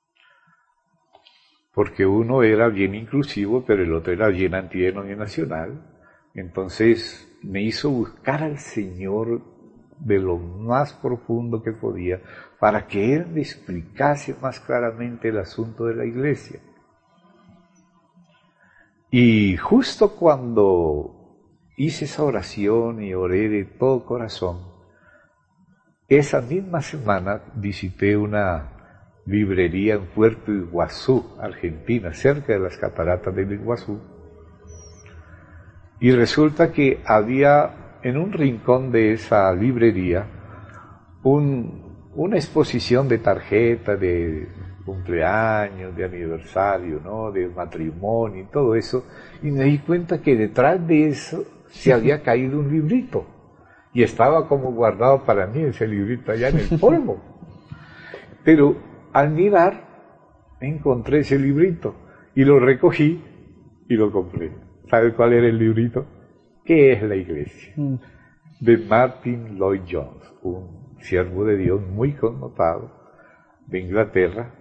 porque uno era bien inclusivo, pero el otro era bien antidenominacional. Entonces me hizo buscar al Señor de lo más profundo que podía para que Él me explicase más claramente el asunto de la iglesia. Y justo cuando hice esa oración y oré de todo corazón, esa misma semana visité una librería en Puerto Iguazú, Argentina, cerca de las cataratas del Iguazú. Y resulta que había en un rincón de esa librería una exposición de tarjetas de cumpleaños, de aniversario, ¿no?, de matrimonio y todo eso, y me di cuenta que detrás de eso se había caído un librito, y estaba como guardado para mí ese librito allá en el polvo. Pero al mirar, encontré ese librito, y lo recogí y lo compré. ¿Sabe cuál era el librito? ¿Qué es la iglesia? De Martin Lloyd-Jones, un siervo de Dios muy connotado de Inglaterra.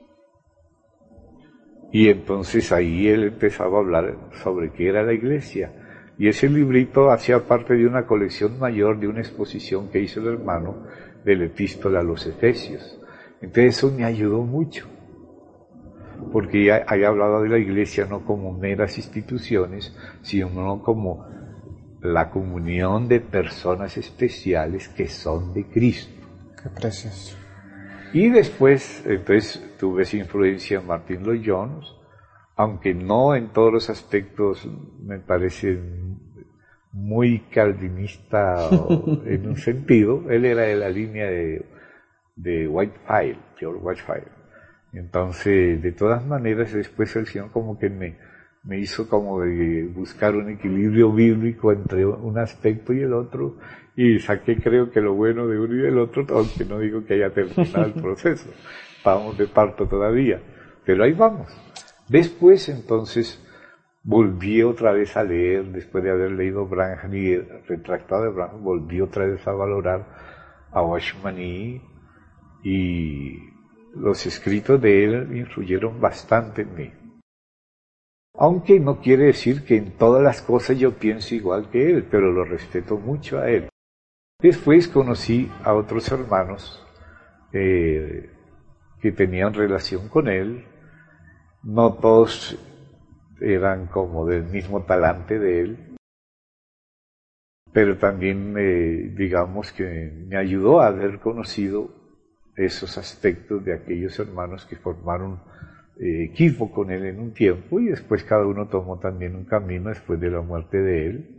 Y entonces ahí él empezaba a hablar sobre qué era la iglesia. Y ese librito hacía parte de una colección mayor, de una exposición que hizo el hermano de la epístola a los Efesios. Entonces eso me ayudó mucho, porque ahí hablaba de la iglesia no como meras instituciones, sino como la comunión de personas especiales que son de Cristo. Qué precioso. Y después, entonces, tuve esa influencia en Martin Lloyd-Jones, aunque no en todos los aspectos me parece muy calvinista en un sentido. Él era de la línea de Whitefield, George Whitefield. Entonces, de todas maneras, después el Señor como que me hizo como de buscar un equilibrio bíblico entre un aspecto y el otro, y saqué creo que lo bueno de uno y del otro, aunque no digo que haya terminado el proceso, vamos de parto todavía, pero ahí vamos. Después entonces volví otra vez a leer, después de haber leído Branham y retractado de Branham, volví otra vez a valorar a Watchmaní, y los escritos de él influyeron bastante en mí. Aunque no quiere decir que en todas las cosas yo pienso igual que él, pero lo respeto mucho a él. Después conocí a otros hermanos que tenían relación con él. No todos eran como del mismo talante de él, pero también digamos que me ayudó a haber conocido esos aspectos de aquellos hermanos que formaron equipo con él en un tiempo, y después cada uno tomó también un camino después de la muerte de él,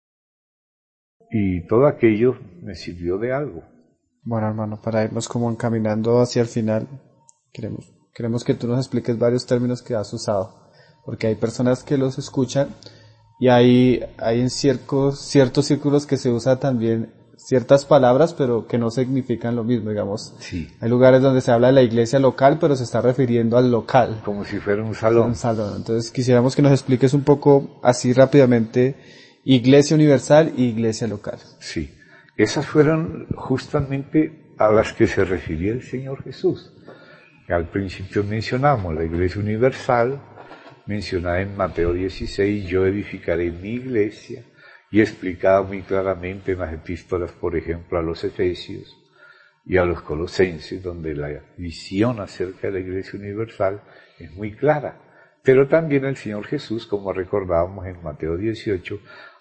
y todo aquello me sirvió de algo. Bueno, hermano, para irnos como encaminando hacia el final, queremos que tú nos expliques varios términos que has usado, porque hay personas que los escuchan y hay en ciertos círculos que se usa también ciertas palabras, pero que no significan lo mismo, digamos. Sí. Hay lugares donde se habla de la iglesia local, pero se está refiriendo al local. Como si fuera un salón. Un salón. Entonces quisiéramos que nos expliques un poco, así rápidamente, iglesia universal y iglesia local. Sí. Esas fueron justamente a las que se refería el Señor Jesús. Al principio mencionamos la iglesia universal, mencionada en Mateo 16, yo edificaré mi iglesia, y explicada muy claramente en las epístolas, por ejemplo, a los Efesios y a los Colosenses, donde la visión acerca de la iglesia universal es muy clara. Pero también el Señor Jesús, como recordábamos en Mateo 18,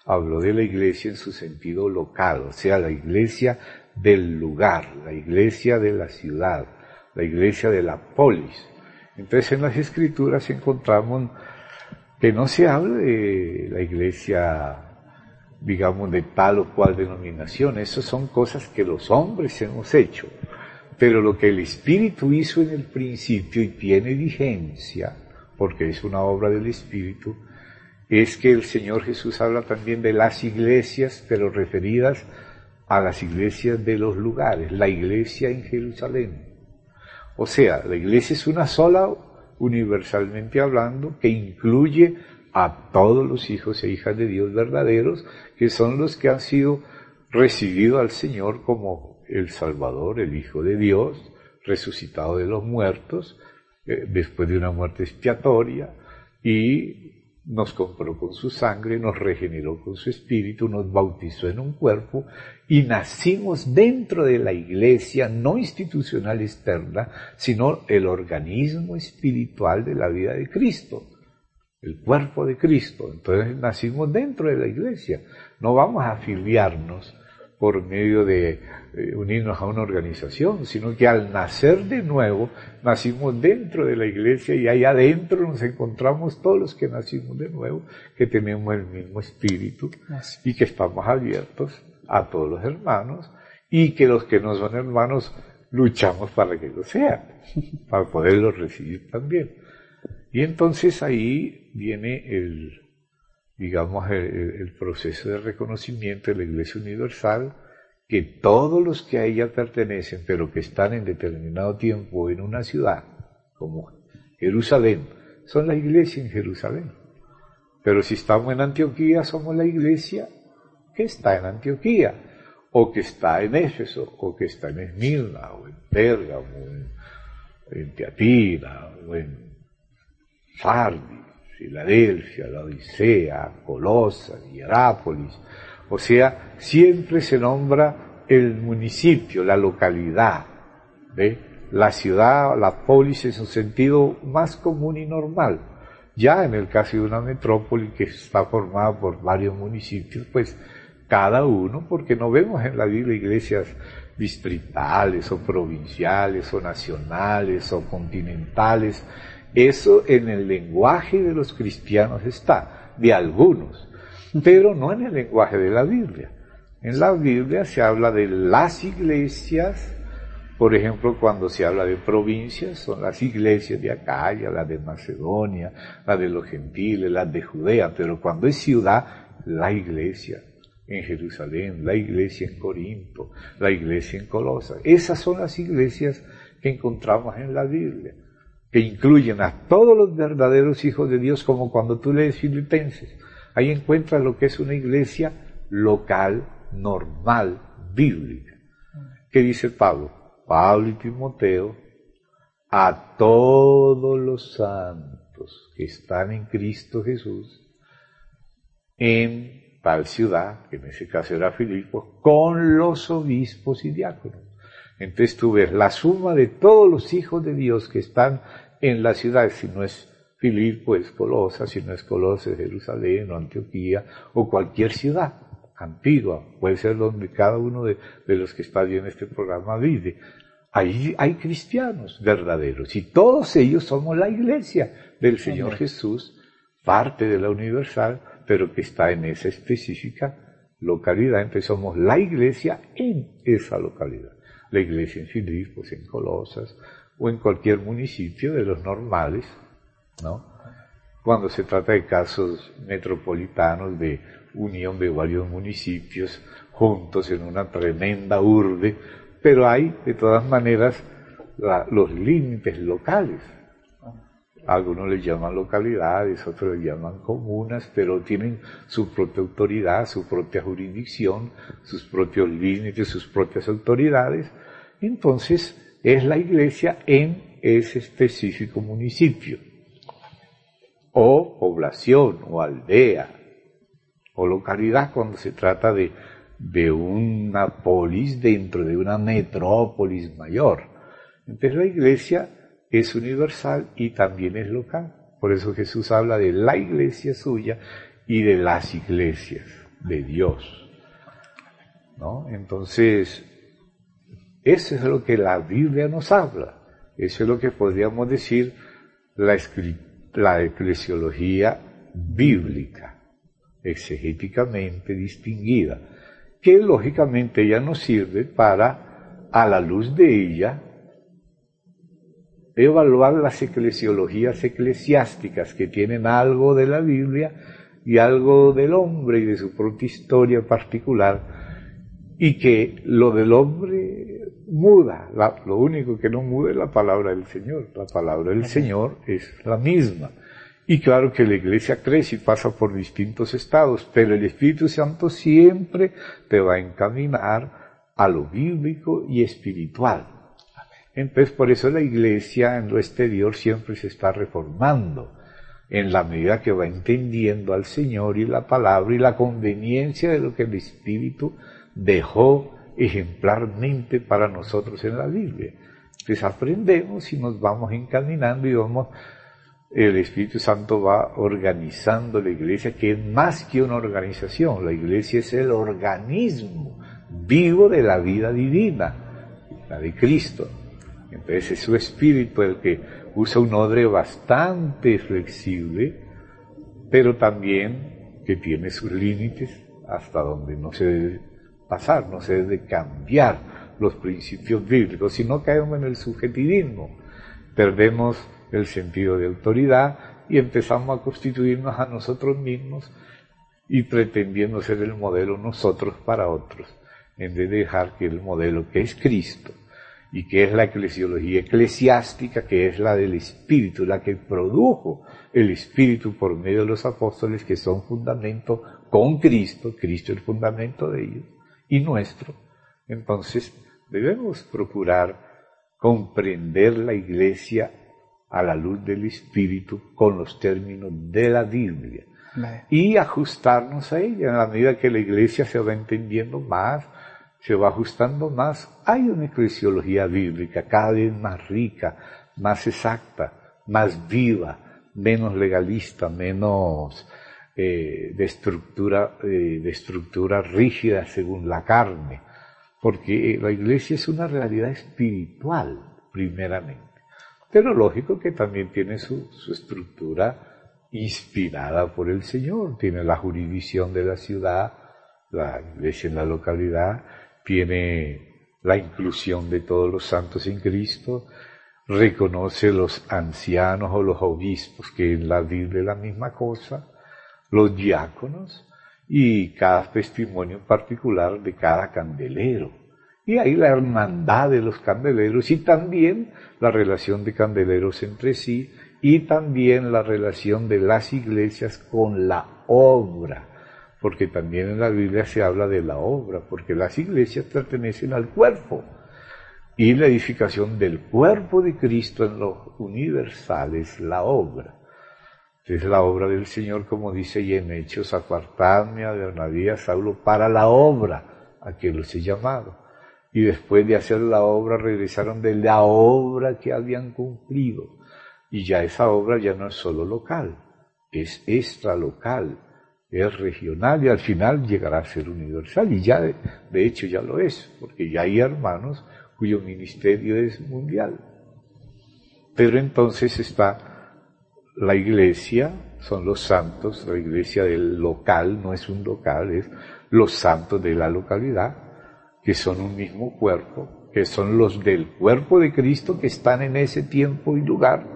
habló de la iglesia en su sentido local, o sea, la iglesia del lugar, la iglesia de la ciudad, la iglesia de la polis. Entonces en las Escrituras encontramos que no se habla de la iglesia, digamos, de tal o cual denominación. Esas son cosas que los hombres hemos hecho. Pero lo que el Espíritu hizo en el principio y tiene vigencia, porque es una obra del Espíritu, es que el Señor Jesús habla también de las iglesias, pero referidas a las iglesias de los lugares, la iglesia en Jerusalén. O sea, la iglesia es una sola, universalmente hablando, que incluye a todos los hijos e hijas de Dios verdaderos, que son los que han sido recibidos al Señor como el Salvador, el Hijo de Dios, resucitado de los muertos, después de una muerte expiatoria, y nos compró con su sangre, nos regeneró con su espíritu, nos bautizó en un cuerpo, y nacimos dentro de la iglesia, no institucional externa, sino el organismo espiritual de la vida de Cristo, el cuerpo de Cristo. Entonces nacimos dentro de la iglesia, no vamos a afiliarnos por medio de unirnos a una organización, sino que al nacer de nuevo, nacimos dentro de la iglesia y ahí adentro nos encontramos todos los que nacimos de nuevo, que tenemos el mismo espíritu y que estamos abiertos a todos los hermanos y que los que no son hermanos luchamos para que lo sean, para poderlos recibir también. Y entonces ahí viene el proceso de reconocimiento de la Iglesia Universal, que todos los que a ella pertenecen, pero que están en determinado tiempo en una ciudad, como Jerusalén, son la iglesia en Jerusalén. Pero si estamos en Antioquía, somos la iglesia que está en Antioquía, o que está en Éfeso, o que está en Esmirna, o en Pérgamo, en Tiatira, o en Sardis, Filadelfia, la Odisea, Colosas, Hierápolis. O sea, siempre se nombra el municipio, la localidad, ¿ve? La ciudad, la polis en su sentido más común y normal. Ya en el caso de una metrópoli que está formada por varios municipios, pues cada uno, porque no vemos en la Biblia iglesias distritales o provinciales o nacionales o continentales. Eso en el lenguaje de los cristianos está, de algunos, pero no en el lenguaje de la Biblia. En la Biblia se habla de las iglesias, por ejemplo, cuando se habla de provincias, son las iglesias de Acaya, las de Macedonia, las de los gentiles, las de Judea, pero cuando es ciudad, la iglesia en Jerusalén, la iglesia en Corinto, la iglesia en Colosas. Esas son las iglesias que encontramos en la Biblia, que incluyen a todos los verdaderos hijos de Dios, como cuando tú lees Filipenses. Ahí encuentras lo que es una iglesia local, normal, bíblica. ¿Qué dice Pablo? Pablo y Timoteo, a todos los santos que están en Cristo Jesús, en tal ciudad, que en ese caso era Filipos, con los obispos y diáconos. Entonces tú ves la suma de todos los hijos de Dios que están en la ciudad, si no es Filipo es Colosas, si no es Colosas es Jerusalén o Antioquía o cualquier ciudad antigua, puede ser donde cada uno de los que está viendo este programa vive. Ahí hay cristianos verdaderos y todos ellos somos la iglesia del Señor Jesús, parte de la universal, pero que está en esa específica localidad. Entonces somos la iglesia en esa localidad. La iglesia en Filipos, en Colosas o en cualquier municipio de los normales, ¿no? Cuando se trata de casos metropolitanos de unión de varios municipios juntos en una tremenda urbe, pero hay de todas maneras los límites locales. Algunos les llaman localidades, otros les llaman comunas, pero tienen su propia autoridad, su propia jurisdicción, sus propios límites, sus propias autoridades. Entonces es la iglesia en ese específico municipio, o población, o aldea, o localidad cuando se trata de una polis dentro de una metrópolis mayor. Entonces la iglesia es universal y también es local. Por eso Jesús habla de la iglesia suya y de las iglesias. de Dios, ¿no? Entonces, eso es lo que la Biblia nos habla. Eso es lo que podríamos decir la eclesiología bíblica, exegéticamente distinguida, que lógicamente ya nos sirve para, a la luz de ella, evaluar las eclesiologías eclesiásticas que tienen algo de la Biblia y algo del hombre y de su propia historia particular, y que lo del hombre muda, lo único que no muda es la palabra del Señor. La palabra del Señor es la misma. Y claro que la iglesia crece y pasa por distintos estados, pero el Espíritu Santo siempre te va a encaminar a lo bíblico y espiritual. Entonces, por eso la iglesia en lo exterior siempre se está reformando, en la medida que va entendiendo al Señor y la palabra y la conveniencia de lo que el Espíritu dejó ejemplarmente para nosotros en la Biblia. Entonces aprendemos y nos vamos encaminando y el Espíritu Santo va organizando la iglesia, que es más que una organización. La iglesia es el organismo vivo de la vida divina, la de Cristo. Entonces es su Espíritu el que usa un odre bastante flexible, pero también que tiene sus límites hasta donde no se debe pasar, no se debe cambiar los principios bíblicos, si no caemos en el subjetivismo, perdemos el sentido de autoridad y empezamos a constituirnos a nosotros mismos y pretendiendo ser el modelo nosotros para otros, en vez de dejar que el modelo que es Cristo y que es la eclesiología eclesiástica, que es la del Espíritu, la que produjo el Espíritu por medio de los apóstoles, que son fundamento con Cristo, Cristo es el fundamento de ellos y nuestro. Entonces debemos procurar comprender la iglesia a la luz del Espíritu con los términos de la Biblia y ajustarnos a ella en la medida que la iglesia se va entendiendo más, se va ajustando más. Hay una eclesiología bíblica cada vez más rica, más exacta, más viva, menos legalista, menos de estructura rígida según la carne, porque la iglesia es una realidad espiritual primeramente, pero lógico que también tiene su estructura inspirada por el Señor, tiene la jurisdicción de la ciudad, la iglesia en la localidad, tiene la inclusión de todos los santos en Cristo, reconoce los ancianos o los obispos, que en la Biblia es la misma cosa, los diáconos y cada testimonio particular de cada candelero. Y ahí la hermandad de los candeleros y también la relación de candeleros entre sí y también la relación de las iglesias con la obra. Porque también en la Biblia se habla de la obra, porque las iglesias pertenecen al cuerpo, y la edificación del cuerpo de Cristo en lo universal es la obra. Es la obra del Señor, como dice y en Hechos, apartadme a Bernabé y a Saulo para la obra a que los he llamado. Y después de hacer la obra regresaron de la obra que habían cumplido. Y ya esa obra ya no es solo local, es extralocal, es regional y al final llegará a ser universal. Y ya de hecho ya lo es, porque ya hay hermanos cuyo ministerio es mundial. Pero entonces está la iglesia, son los santos, la iglesia del local, no es un local, es los santos de la localidad, que son un mismo cuerpo, que son los del cuerpo de Cristo que están en ese tiempo y lugar,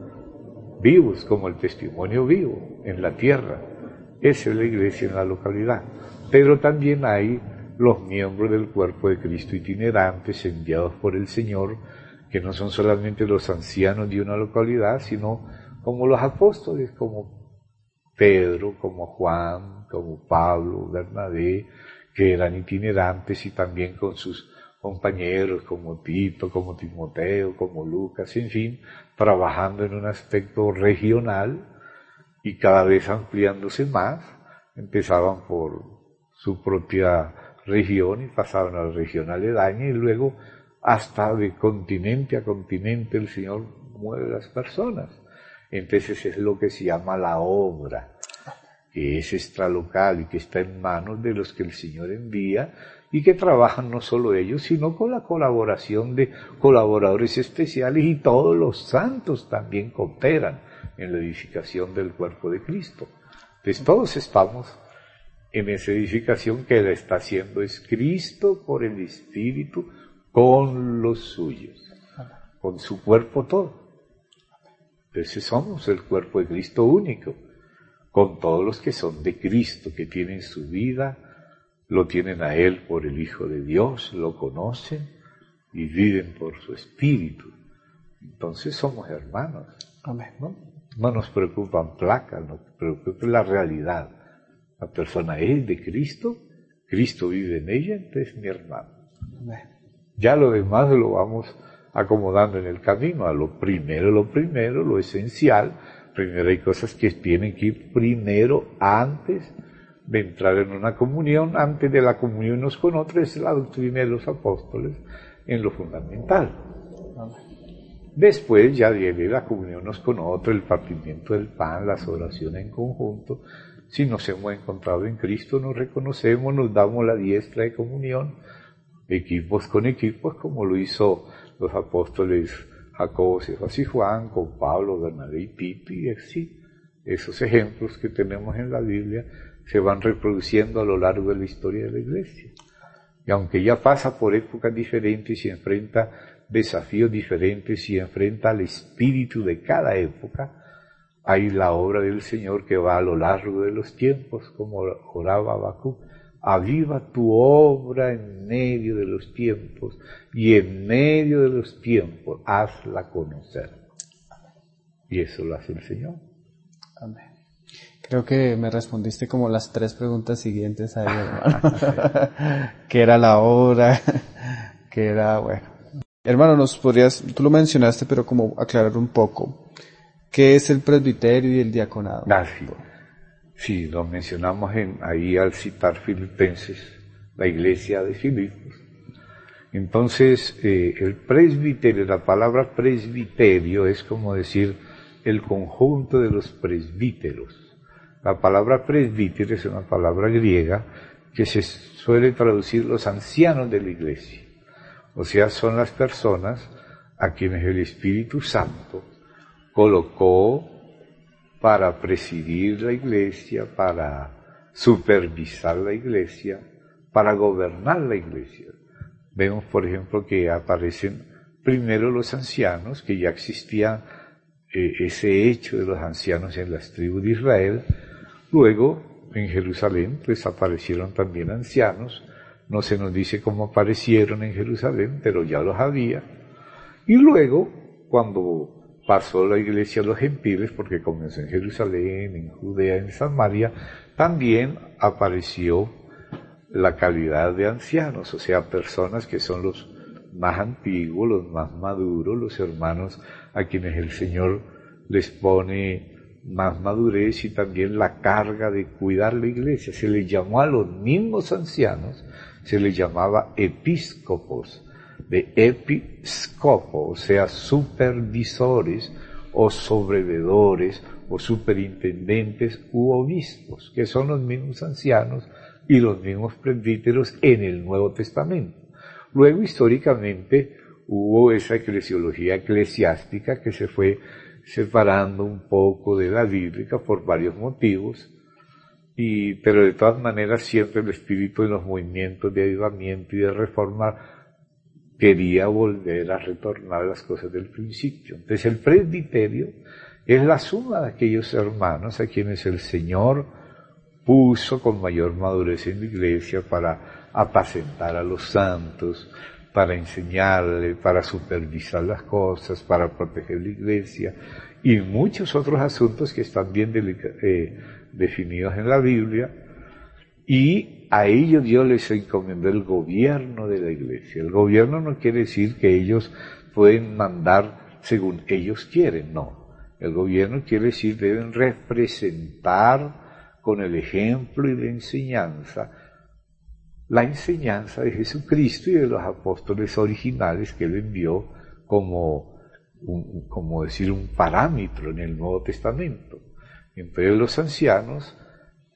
vivos como el testimonio vivo en la tierra. Esa es la iglesia en la localidad. Pero también hay los miembros del cuerpo de Cristo itinerantes enviados por el Señor, que no son solamente los ancianos de una localidad, sino como los apóstoles, como Pedro, como Juan, como Pablo, Bernabé, que eran itinerantes y también con sus compañeros como Tito, como Timoteo, como Lucas, en fin, trabajando en un aspecto regional y cada vez ampliándose más. Empezaban por su propia región y pasaban a la región aledaña y luego hasta de continente a continente el Señor mueve las personas. Entonces es lo que se llama la obra. que es extralocal y que está en manos de los que el Señor envía y que trabajan no solo ellos, sino con la colaboración de colaboradores especiales, y todos los santos también cooperan en la edificación del cuerpo de Cristo. Entonces todos estamos en esa edificación que la está haciendo es Cristo por el Espíritu con los suyos, con su cuerpo todo. Entonces somos el cuerpo de Cristo único, con todos los que son de Cristo, que tienen su vida, lo tienen a Él por el Hijo de Dios, lo conocen y viven por su Espíritu. Entonces somos hermanos. Amén. No nos preocupan placas, nos preocupa la realidad. La persona es de Cristo, Cristo vive en ella, entonces es mi hermano. Amén. Ya lo demás lo vamos acomodando en el camino, a lo primero, lo esencial. Primero hay cosas que tienen que ir primero antes de entrar en una comunión, antes de la comunión unos con otros, es la doctrina de los apóstoles en lo fundamental. Después ya viene la comunión unos con otros, el partimiento del pan, las oraciones en conjunto. Si nos hemos encontrado en Cristo, nos reconocemos, nos damos la diestra de comunión, equipos con equipos, como lo hizo los apóstoles Jacobo, Cefas y Juan, con Pablo, Bernabé y Tito, y así. Esos ejemplos que tenemos en la Biblia se van reproduciendo a lo largo de la historia de la Iglesia. Y aunque ella pasa por épocas diferentes y enfrenta desafíos diferentes y enfrenta al espíritu de cada época, hay la obra del Señor que va a lo largo de los tiempos, como oraba Habacuc: aviva tu obra en medio de los tiempos, y en medio de los tiempos hazla conocer. Y eso lo hace el Señor. Amén. Creo que me respondiste como las 3 preguntas siguientes ahí, hermano. ¿Qué era la obra? ¿Qué era, bueno? Hermano, tú lo mencionaste, pero como aclarar un poco, ¿qué es el presbiterio y el diaconado? Sí, lo mencionamos ahí al citar Filipenses, la iglesia de Filipos. Entonces, el presbiterio, la palabra presbiterio es como decir el conjunto de los presbíteros. La palabra presbítero es una palabra griega que se suele traducir los ancianos de la iglesia. O sea, son las personas a quienes el Espíritu Santo colocó para presidir la iglesia, para supervisar la iglesia, para gobernar la iglesia. Vemos, por ejemplo, que aparecen primero los ancianos, que ya existía ese hecho de los ancianos en las tribus de Israel. Luego, en Jerusalén, pues aparecieron también ancianos. No se nos dice cómo aparecieron en Jerusalén, pero ya los había. Y luego, cuando pasó la iglesia a los gentiles, porque comenzó en Jerusalén, en Judea, en Samaria, también apareció la calidad de ancianos, o sea, personas que son los más antiguos, los más maduros, los hermanos a quienes el Señor les pone más madurez y también la carga de cuidar la iglesia. Se les llamó a los mismos ancianos, se les llamaba episcopos, de episcopo, o sea, supervisores o sobrevedores o superintendentes u obispos, que son los mismos ancianos y los mismos presbíteros en el Nuevo Testamento. Luego, históricamente, hubo esa eclesiología eclesiástica que se fue separando un poco de la bíblica por varios motivos, pero de todas maneras siempre el espíritu en los movimientos de avivamiento y de reforma quería volver a retornar a las cosas del principio. Entonces el presbiterio es la suma de aquellos hermanos a quienes el Señor puso con mayor madurez en la iglesia para apacentar a los santos, para enseñarle, para supervisar las cosas, para proteger la iglesia y muchos otros asuntos que están bien definidos en la Biblia. Y a ellos Dios les encomendó el gobierno de la iglesia. El gobierno no quiere decir que ellos pueden mandar según ellos quieren, no. El gobierno quiere decir deben representar con el ejemplo y la enseñanza de Jesucristo y de los apóstoles originales que Él envió como decir un parámetro en el Nuevo Testamento. Entonces los ancianos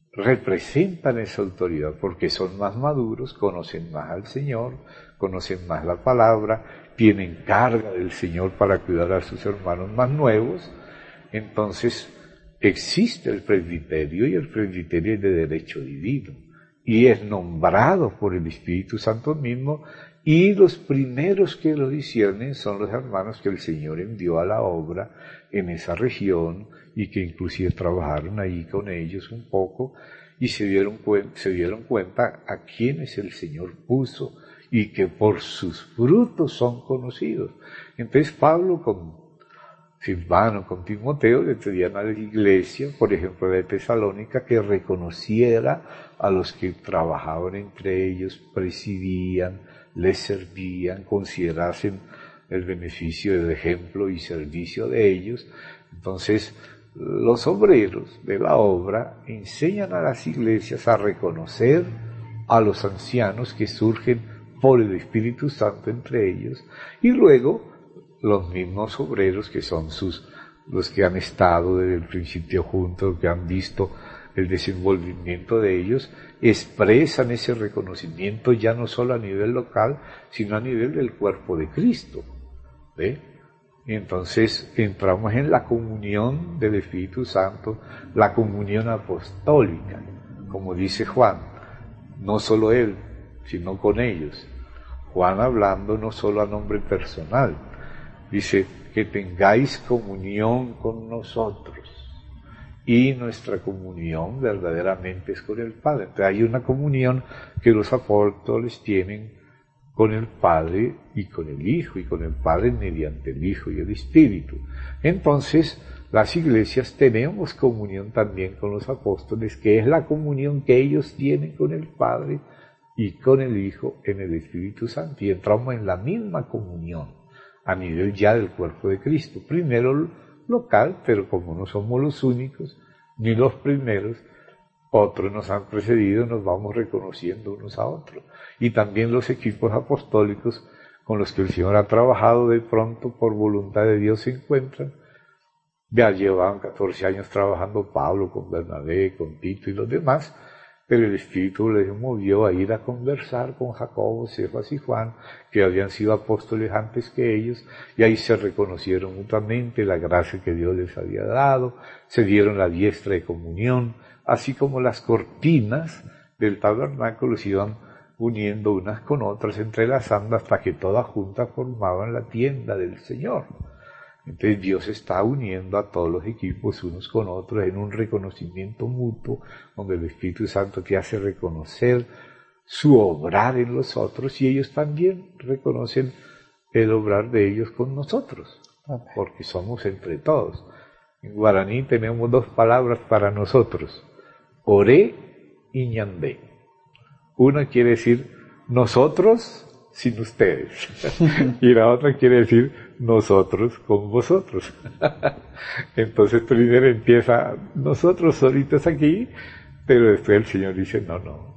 representan esa autoridad porque son más maduros, conocen más al Señor, conocen más la palabra, tienen carga del Señor para cuidar a sus hermanos más nuevos. Entonces existe el presbiterio, y el presbiterio es de derecho divino y es nombrado por el Espíritu Santo mismo, y los primeros que lo disciernen son los hermanos que el Señor envió a la obra en esa región y que inclusive trabajaron ahí con ellos un poco y se dieron cuenta a quienes el Señor puso y que por sus frutos son conocidos. Entonces Pablo con Silvano, con Timoteo, le pedían a la iglesia, por ejemplo de Tesalónica, que reconociera a los que trabajaban entre ellos, presidían, les servían, considerasen el beneficio del ejemplo y servicio de ellos. Entonces, los obreros de la obra enseñan a las iglesias a reconocer a los ancianos que surgen por el Espíritu Santo entre ellos, y luego los mismos obreros que son los que han estado desde el principio juntos, que han visto el desenvolvimiento de ellos, expresan ese reconocimiento ya no solo a nivel local, sino a nivel del cuerpo de Cristo. ¿Ve? Y entonces entramos en la comunión del Espíritu Santo, la comunión apostólica, como dice Juan, no solo él, sino con ellos. Juan hablando no solo a nombre personal, dice que tengáis comunión con nosotros. Y nuestra comunión verdaderamente es con el Padre. Entonces hay una comunión que los apóstoles tienen con el Padre y con el Hijo, y con el Padre mediante el Hijo y el Espíritu. Entonces, las iglesias tenemos comunión también con los apóstoles, que es la comunión que ellos tienen con el Padre y con el Hijo en el Espíritu Santo. Y entramos en la misma comunión a nivel ya del cuerpo de Cristo. Primero local, pero como no somos los únicos, ni los primeros, otros nos han precedido, nos vamos reconociendo unos a otros. Y también los equipos apostólicos con los que el Señor ha trabajado, de pronto por voluntad de Dios se encuentran. Ya llevaban 14 años trabajando Pablo con Bernabé, con Tito y los demás, pero el Espíritu les movió a ir a conversar con Jacobo, Cefas y Juan, que habían sido apóstoles antes que ellos, y ahí se reconocieron mutuamente la gracia que Dios les había dado, se dieron la diestra de comunión, así como las cortinas del tabernáculo se iban uniendo unas con otras, entrelazando hasta que todas juntas formaban la tienda del Señor. Entonces Dios está uniendo a todos los equipos unos con otros en un reconocimiento mutuo, donde el Espíritu Santo te hace reconocer su obrar en los otros, y ellos también reconocen el obrar de ellos con nosotros, porque somos entre todos. En guaraní tenemos dos palabras para nosotros: oré y ñandé. Una quiere decir nosotros sin ustedes, y la otra quiere decir nosotros con vosotros. Entonces primero empieza nosotros solitos aquí, pero después el Señor dice no,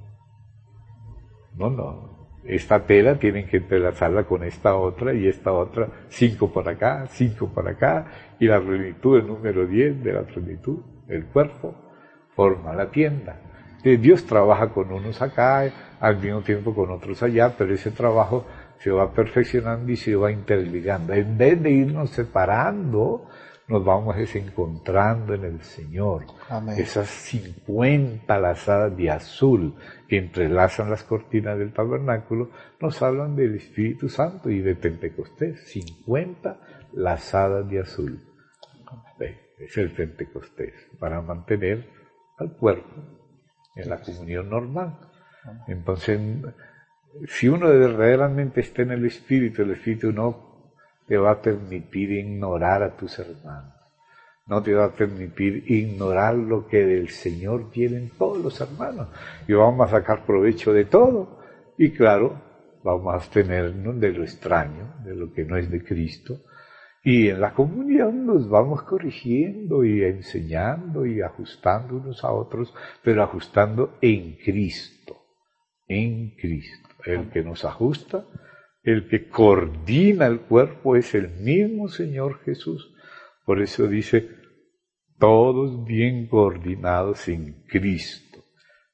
esta tela tienen que entrelazarla con esta otra, y esta otra, 5 para acá, 5 para acá, y la plenitud, el número 10 de la plenitud, el cuerpo, forma la tienda. Dios trabaja con unos acá, al mismo tiempo con otros allá, pero ese trabajo se va perfeccionando y se va interligando. En vez de irnos separando, nos vamos desencontrando en el Señor. Amén. Esas 50 lazadas de azul que entrelazan las cortinas del tabernáculo nos hablan del Espíritu Santo y de Pentecostés. 50 lazadas de azul. Es el Pentecostés, para mantener al cuerpo en la comunión normal. Entonces, si uno verdaderamente está en el Espíritu no te va a permitir ignorar a tus hermanos, no te va a permitir ignorar lo que del Señor tienen todos los hermanos, y vamos a sacar provecho de todo, y claro, vamos a abstenernos de lo extraño, de lo que no es de Cristo, y en la comunión nos vamos corrigiendo y enseñando y ajustando unos a otros, pero ajustando en Cristo, en Cristo. El que nos ajusta, el que coordina el cuerpo es el mismo Señor Jesús. Por eso dice, todos bien coordinados en Cristo.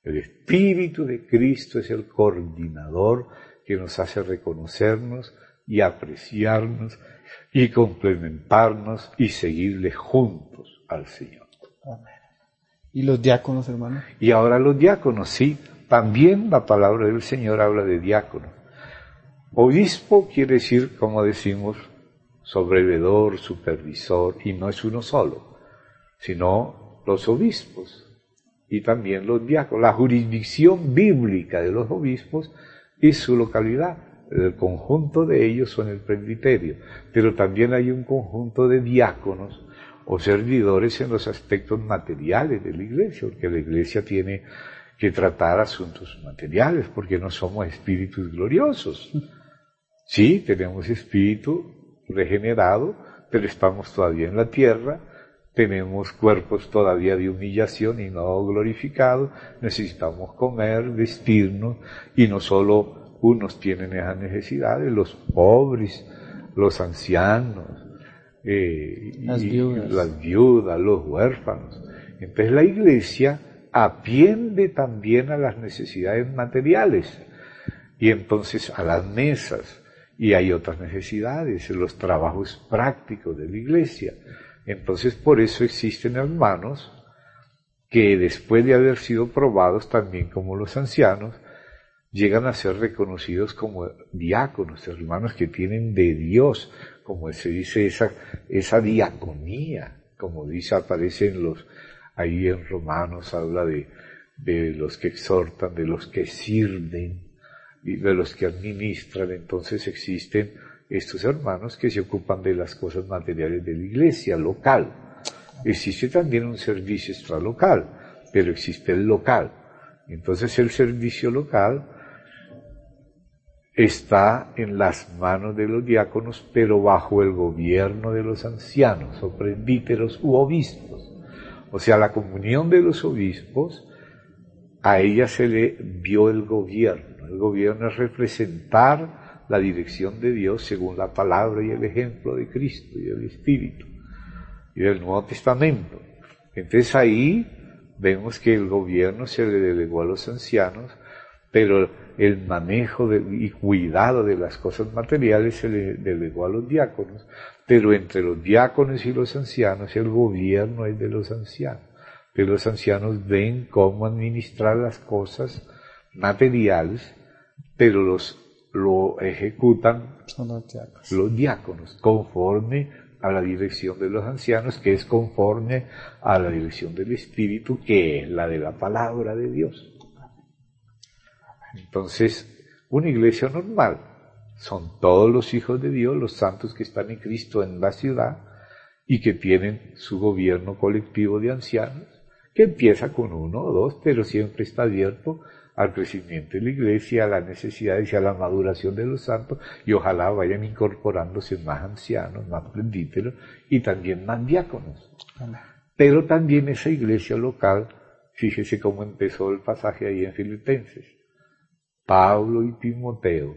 El Espíritu de Cristo es el coordinador que nos hace reconocernos y apreciarnos y complementarnos y seguirle juntos al Señor. Amén. ¿Y los diáconos, hermano? Y ahora los diáconos, sí, también la palabra del Señor habla de diáconos. Obispo quiere decir, como decimos, sobrevedor, supervisor, y no es uno solo, sino los obispos y también los diáconos. La jurisdicción bíblica de los obispos es su localidad. El conjunto de ellos son el presbiterio, pero también hay un conjunto de diáconos o servidores en los aspectos materiales de la iglesia, porque la iglesia tiene que tratar asuntos materiales, porque no somos espíritus gloriosos. Sí, tenemos espíritu regenerado, pero estamos todavía en la tierra, tenemos cuerpos todavía de humillación y no glorificados, necesitamos comer, vestirnos, y no solo unos tienen esas necesidades, los pobres, los ancianos, las viudas, los huérfanos. Entonces la iglesia atiende también a las necesidades materiales, y entonces a las mesas, y hay otras necesidades, los trabajos prácticos de la iglesia. Entonces por eso existen hermanos que después de haber sido probados también como los ancianos, llegan a ser reconocidos como diáconos, hermanos que tienen de Dios, como se dice esa diaconía, como dice, aparece ahí en Romanos, habla de los que exhortan, de los que sirven, y de los que administran. Entonces existen estos hermanos que se ocupan de las cosas materiales de la iglesia local. Existe también un servicio extralocal, pero existe el local. Entonces el servicio local está en las manos de los diáconos, pero bajo el gobierno de los ancianos o presbíteros u obispos. O sea, la comunión de los obispos, a ella se le dio el gobierno. El gobierno es representar la dirección de Dios según la palabra y el ejemplo de Cristo y del Espíritu y del Nuevo Testamento. Entonces ahí vemos que el gobierno se le delegó a los ancianos, pero el manejo y cuidado de las cosas materiales se le delegó a los diáconos, pero entre los diáconos y los ancianos el gobierno es de los ancianos. Pero los ancianos ven cómo administrar las cosas materiales, pero lo ejecutan los diáconos, conforme a la dirección de los ancianos, que es conforme a la dirección del Espíritu, que es la de la palabra de Dios. Entonces, una iglesia normal son todos los hijos de Dios, los santos que están en Cristo en la ciudad y que tienen su gobierno colectivo de ancianos, que empieza con uno o dos, pero siempre está abierto al crecimiento de la iglesia, a las necesidades y a la maduración de los santos, y ojalá vayan incorporándose más ancianos, más presbíteros y también más diáconos. Amén. Pero también esa iglesia local, fíjese cómo empezó el pasaje ahí en Filipenses. Pablo y Timoteo,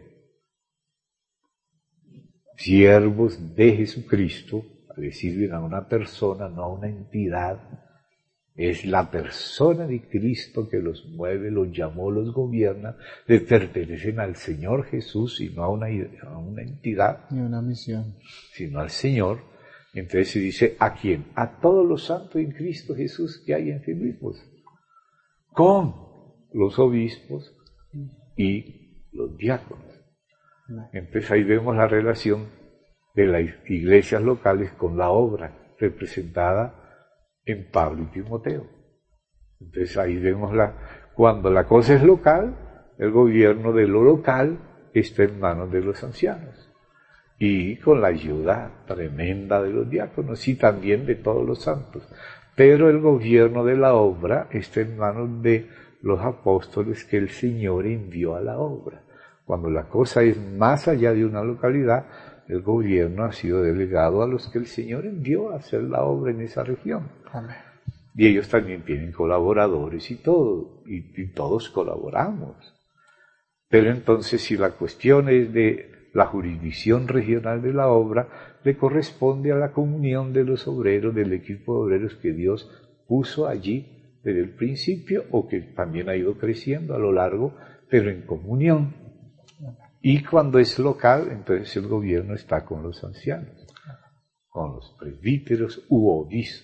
siervos de Jesucristo, le sirven a una persona, no a una entidad. Es la persona de Cristo que los mueve, los llamó, los gobierna, le pertenecen al Señor Jesús y no a una entidad, ni una misión, sino al Señor. Entonces se dice, ¿a quién? A todos los santos en Cristo Jesús que hay en Filipos, con los obispos y los diáconos. Entonces ahí vemos la relación de las iglesias locales con la obra representada en Pablo y Timoteo. Entonces ahí vemos cuando la cosa es local, el gobierno de lo local está en manos de los ancianos y con la ayuda tremenda de los diáconos y también de todos los santos. Pero el gobierno de la obra está en manos de los apóstoles que el Señor envió a la obra. Cuando la cosa es más allá de una localidad, el gobierno ha sido delegado a los que el Señor envió a hacer la obra en esa región. Amén. Y ellos también tienen colaboradores y todo, y todos colaboramos. Pero entonces, si la cuestión es de la jurisdicción regional de la obra, le corresponde a la comunión de los obreros, del equipo de obreros que Dios puso allí desde el principio o que también ha ido creciendo a lo largo, pero en comunión. Y cuando es local, entonces el gobierno está con los ancianos, con los presbíteros u obispos.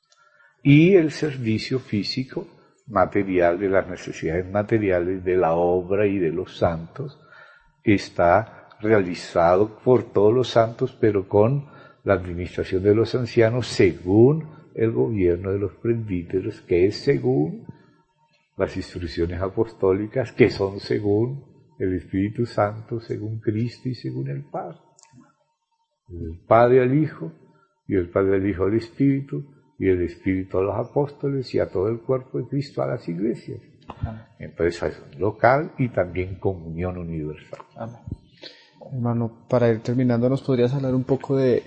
Y el servicio físico, material, de las necesidades materiales de la obra y de los santos, está realizado por todos los santos, pero con la administración de los ancianos según el gobierno de los presbíteros, que es según las instrucciones apostólicas, que son según el Espíritu Santo, según Cristo y según el Padre. El Padre al Hijo, y el Padre al Hijo al Espíritu, y el Espíritu a los apóstoles y a todo el cuerpo de Cristo, a las iglesias. Amén. Entonces es local y también comunión universal. Amén. Hermano, para ir terminando, ¿nos podrías hablar un poco de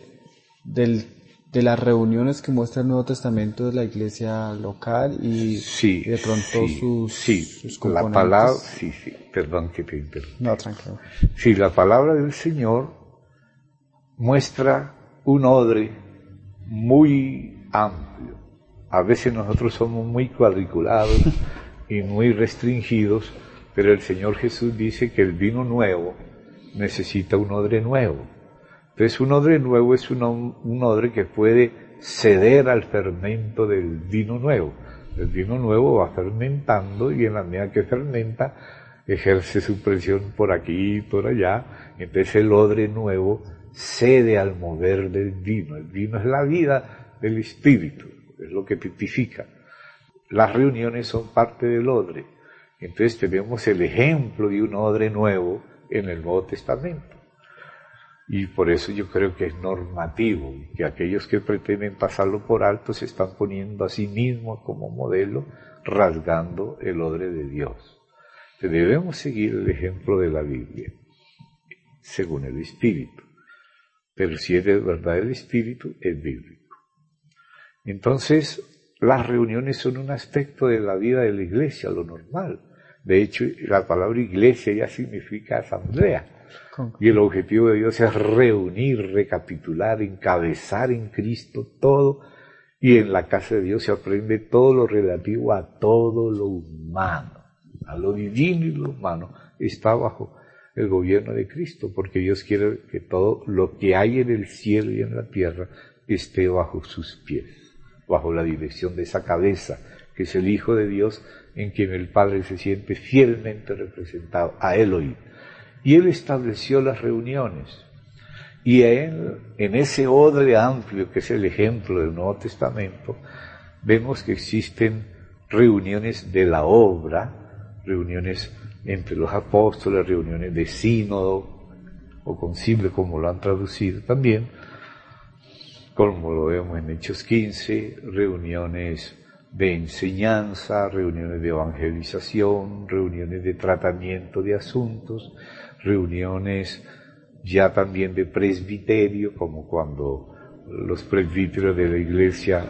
las reuniones que muestra el Nuevo Testamento de la iglesia local y de pronto sus componentes? La palabra, perdón que te interrumpa. No, tranquilo. Sí, la palabra del Señor muestra un odre muy amplio. A veces nosotros somos muy cuadriculados y muy restringidos, pero el Señor Jesús dice que el vino nuevo necesita un odre nuevo. Entonces un odre nuevo es un odre que puede ceder al fermento del vino nuevo. El vino nuevo va fermentando y en la medida que fermenta ejerce su presión por aquí y por allá. Entonces el odre nuevo cede al mover del vino. El vino es la vida del Espíritu, es lo que tipifica. Las reuniones son parte del odre. Entonces tenemos el ejemplo de un odre nuevo en el Nuevo Testamento. Y por eso yo creo que es normativo, que aquellos que pretenden pasarlo por alto se están poniendo a sí mismos como modelo, rasgando el odre de Dios. Entonces debemos seguir el ejemplo de la Biblia, según el Espíritu. Pero si es de verdad el Espíritu, es bíblico. Entonces, las reuniones son un aspecto de la vida de la iglesia, lo normal. De hecho, la palabra iglesia ya significa asamblea. Y el objetivo de Dios es reunir, recapitular, encabezar en Cristo todo. Y en la casa de Dios se aprende todo lo relativo a todo lo humano. A lo divino y lo humano está bajo el gobierno de Cristo, porque Dios quiere que todo lo que hay en el cielo y en la tierra esté bajo sus pies, bajo la dirección de esa cabeza, que es el Hijo de Dios, en quien el Padre se siente fielmente representado, a Él oír. Y Él estableció las reuniones, y en ese odre amplio, que es el ejemplo del Nuevo Testamento, vemos que existen reuniones de la obra, reuniones entre los apóstoles, reuniones de sínodo o concilio, como lo han traducido también, como lo vemos en Hechos 15, reuniones de enseñanza, reuniones de evangelización, reuniones de tratamiento de asuntos, reuniones ya también de presbiterio, como cuando los presbíteros de la iglesia,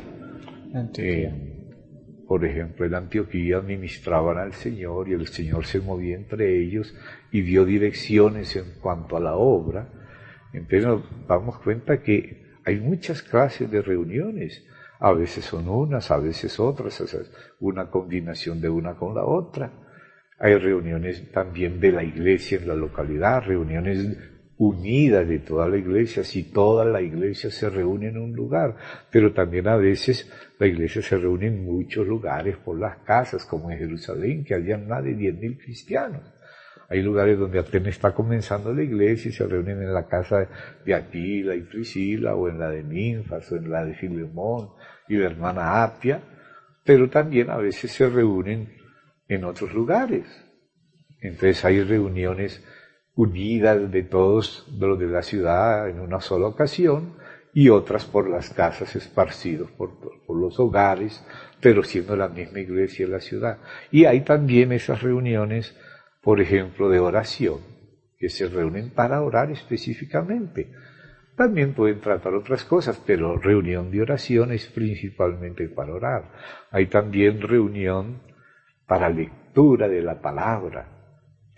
por ejemplo, en Antioquía, ministraban al Señor y el Señor se movía entre ellos y dio direcciones en cuanto a la obra. Entonces nos damos cuenta que hay muchas clases de reuniones. A veces son unas, a veces otras, una combinación de una con la otra. Hay reuniones también de la iglesia en la localidad, reuniones unidas de toda la iglesia, si toda la iglesia se reúne en un lugar, pero también a veces la iglesia se reúne en muchos lugares por las casas, como en Jerusalén, que había más de 10.000 cristianos. Hay lugares donde apenas está comenzando la iglesia y se reúnen en la casa de Aquila y Priscila, o en la de Ninfas, o en la de Filemón y la hermana Apia, pero también a veces se reúnen en otros lugares. Entonces hay reuniones unidas de todos los de la ciudad en una sola ocasión, y otras por las casas esparcidos por los hogares, pero siendo la misma iglesia en la ciudad. Y hay también esas reuniones, por ejemplo, de oración, que se reúnen para orar específicamente. También pueden tratar otras cosas, pero reunión de oración es principalmente para orar. Hay también reunión para lectura de la palabra.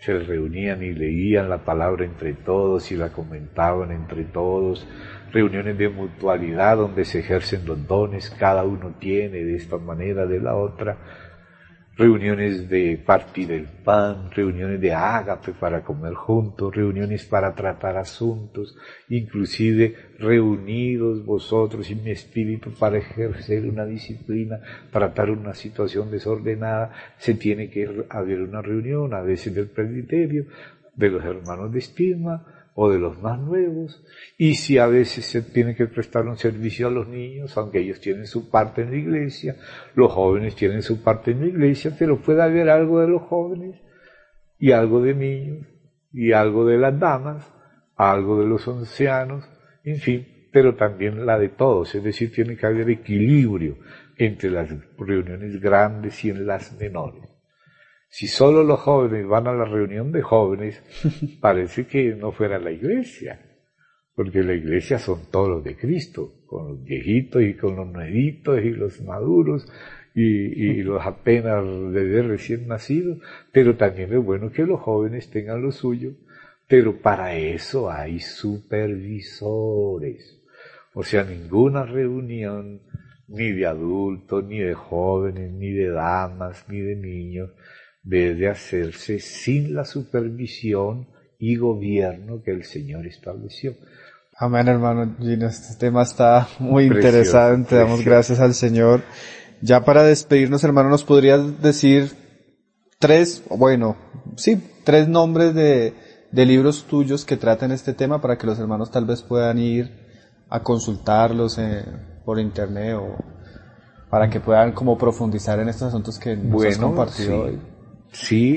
se reunían y leían la palabra entre todos y la comentaban entre todos, reuniones de mutualidad donde se ejercen los dones, cada uno tiene de esta manera, de la otra, reuniones de partir el pan, reuniones de ágape para comer juntos, reuniones para tratar asuntos, inclusive reunidos vosotros y mi espíritu para ejercer una disciplina, tratar una situación desordenada, se tiene que haber una reunión, a veces del presbiterio, de los hermanos de estima, o de los más nuevos, y si a veces se tiene que prestar un servicio a los niños, aunque ellos tienen su parte en la iglesia, los jóvenes tienen su parte en la iglesia, pero puede haber algo de los jóvenes, y algo de niños, y algo de las damas, algo de los ancianos, en fin, pero también la de todos, es decir, tiene que haber equilibrio entre las reuniones grandes y en las menores. Si solo los jóvenes van a la reunión de jóvenes, parece que no fuera la iglesia, porque la iglesia son todos los de Cristo, con los viejitos y con los nuevitos y los maduros y los apenas bebés recién nacidos, pero también es bueno que los jóvenes tengan lo suyo, pero para eso hay supervisores, o sea, ninguna reunión ni de adultos, ni de jóvenes, ni de damas, ni de niños, debe hacerse sin la supervisión y gobierno que el Señor estableció. Amén, hermano Gino, este tema está muy interesante, damos gracias al Señor. Ya para despedirnos, hermano, ¿nos podrías decir tres nombres de libros tuyos que traten este tema para que los hermanos tal vez puedan ir a consultarlos por internet o para que puedan como profundizar en estos asuntos que nos has compartido hoy? Sí,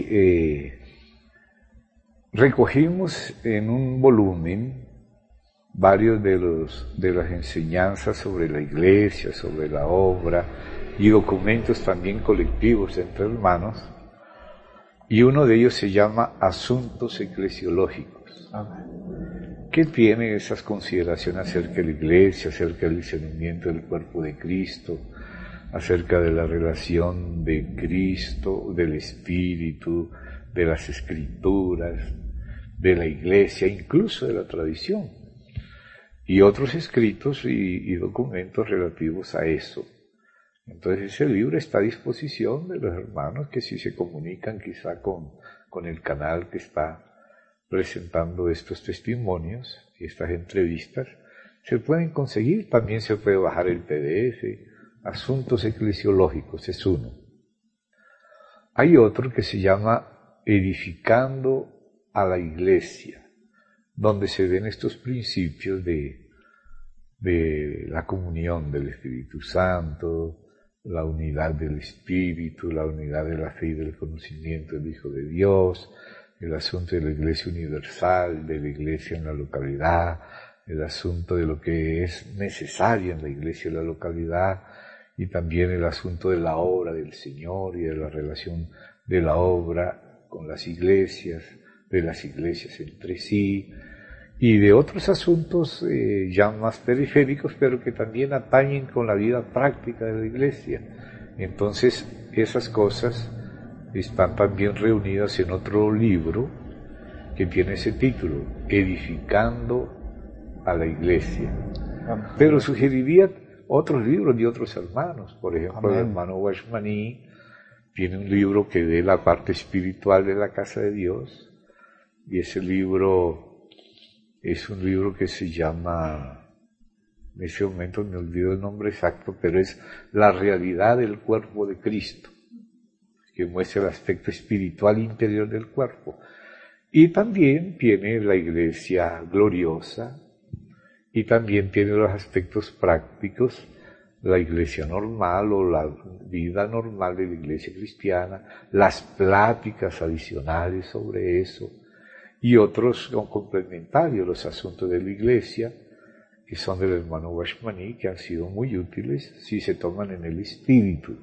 recogimos en un volumen varios de las enseñanzas sobre la iglesia, sobre la obra y documentos también colectivos entre hermanos, y uno de ellos se llama Asuntos Eclesiológicos, que tiene esas consideraciones acerca de la iglesia, acerca del discernimiento del cuerpo de Cristo, acerca de la relación de Cristo, del Espíritu, de las Escrituras, de la Iglesia, incluso de la tradición, y otros escritos y documentos relativos a eso. Entonces ese libro está a disposición de los hermanos que si se comunican quizá con el canal que está presentando estos testimonios y estas entrevistas, se pueden conseguir, también se puede bajar el PDF. Asuntos Eclesiológicos es uno. Hay otro que se llama Edificando a la Iglesia, donde se ven estos principios de la comunión del Espíritu Santo, la unidad del Espíritu, la unidad de la fe y del conocimiento del Hijo de Dios, el asunto de la Iglesia universal, de la Iglesia en la localidad, el asunto de lo que es necesario en la Iglesia en la localidad, y también el asunto de la obra del Señor y de la relación de la obra con las iglesias, de las iglesias entre sí, y de otros asuntos ya más periféricos, pero que también atañen con la vida práctica de la iglesia. Entonces, esas cosas están también reunidas en otro libro que tiene ese título, Edificando a la Iglesia. Pero sugeriría otros libros de otros hermanos, por ejemplo, el hermano Washmani tiene un libro que ve la parte espiritual de la casa de Dios, y ese libro es un libro que se llama, en ese momento me olvido el nombre exacto, pero es La realidad del cuerpo de Cristo, que muestra el aspecto espiritual interior del cuerpo. Y también tiene la iglesia gloriosa, y también tiene los aspectos prácticos, la iglesia normal o la vida normal de la iglesia cristiana, las pláticas adicionales sobre eso, y otros complementarios, los asuntos de la iglesia, que son del hermano Washmani, que han sido muy útiles si se toman en el espíritu.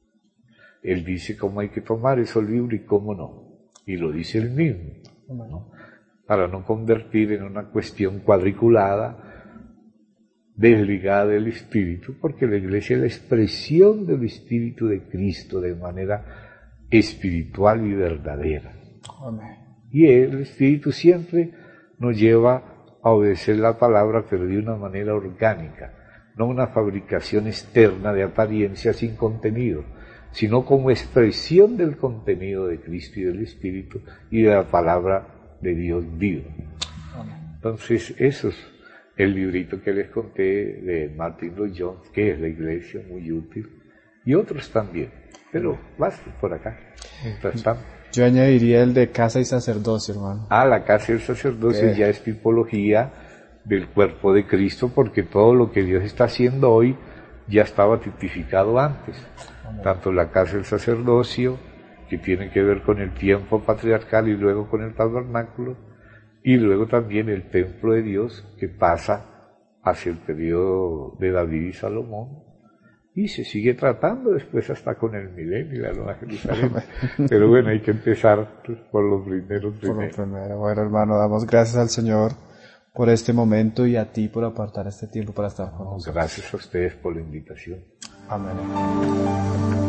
Él dice cómo hay que tomar esos libros y cómo no, y lo dice él mismo, ¿no? Para no convertir en una cuestión cuadriculada, desligada del Espíritu, porque la iglesia es la expresión del Espíritu de Cristo de manera espiritual y verdadera. Amén. Y el Espíritu siempre nos lleva a obedecer la palabra, pero de una manera orgánica, no una fabricación externa de apariencia sin contenido, sino como expresión del contenido de Cristo y del Espíritu y de la palabra de Dios vivo. Entonces, eso es el librito que les conté de Martin Lloyd-Jones, que es la iglesia, muy útil, y otros también. Pero vas por acá, mientras tanto. Yo añadiría el de casa y sacerdocio, hermano. La casa y el sacerdocio ya es tipología del cuerpo de Cristo, porque todo lo que Dios está haciendo hoy ya estaba tipificado antes. Tanto la casa y el sacerdocio, que tiene que ver con el tiempo patriarcal y luego con el tabernáculo, y luego también el templo de Dios, que pasa hacia el periodo de David y Salomón, y se sigue tratando después hasta con el milenio y la Nueva Jerusalén. Pero bueno, hay que empezar por los primeros. Bueno, hermano, damos gracias al Señor por este momento y a ti por apartar este tiempo para estar con nosotros. Gracias a ustedes por la invitación. Amén.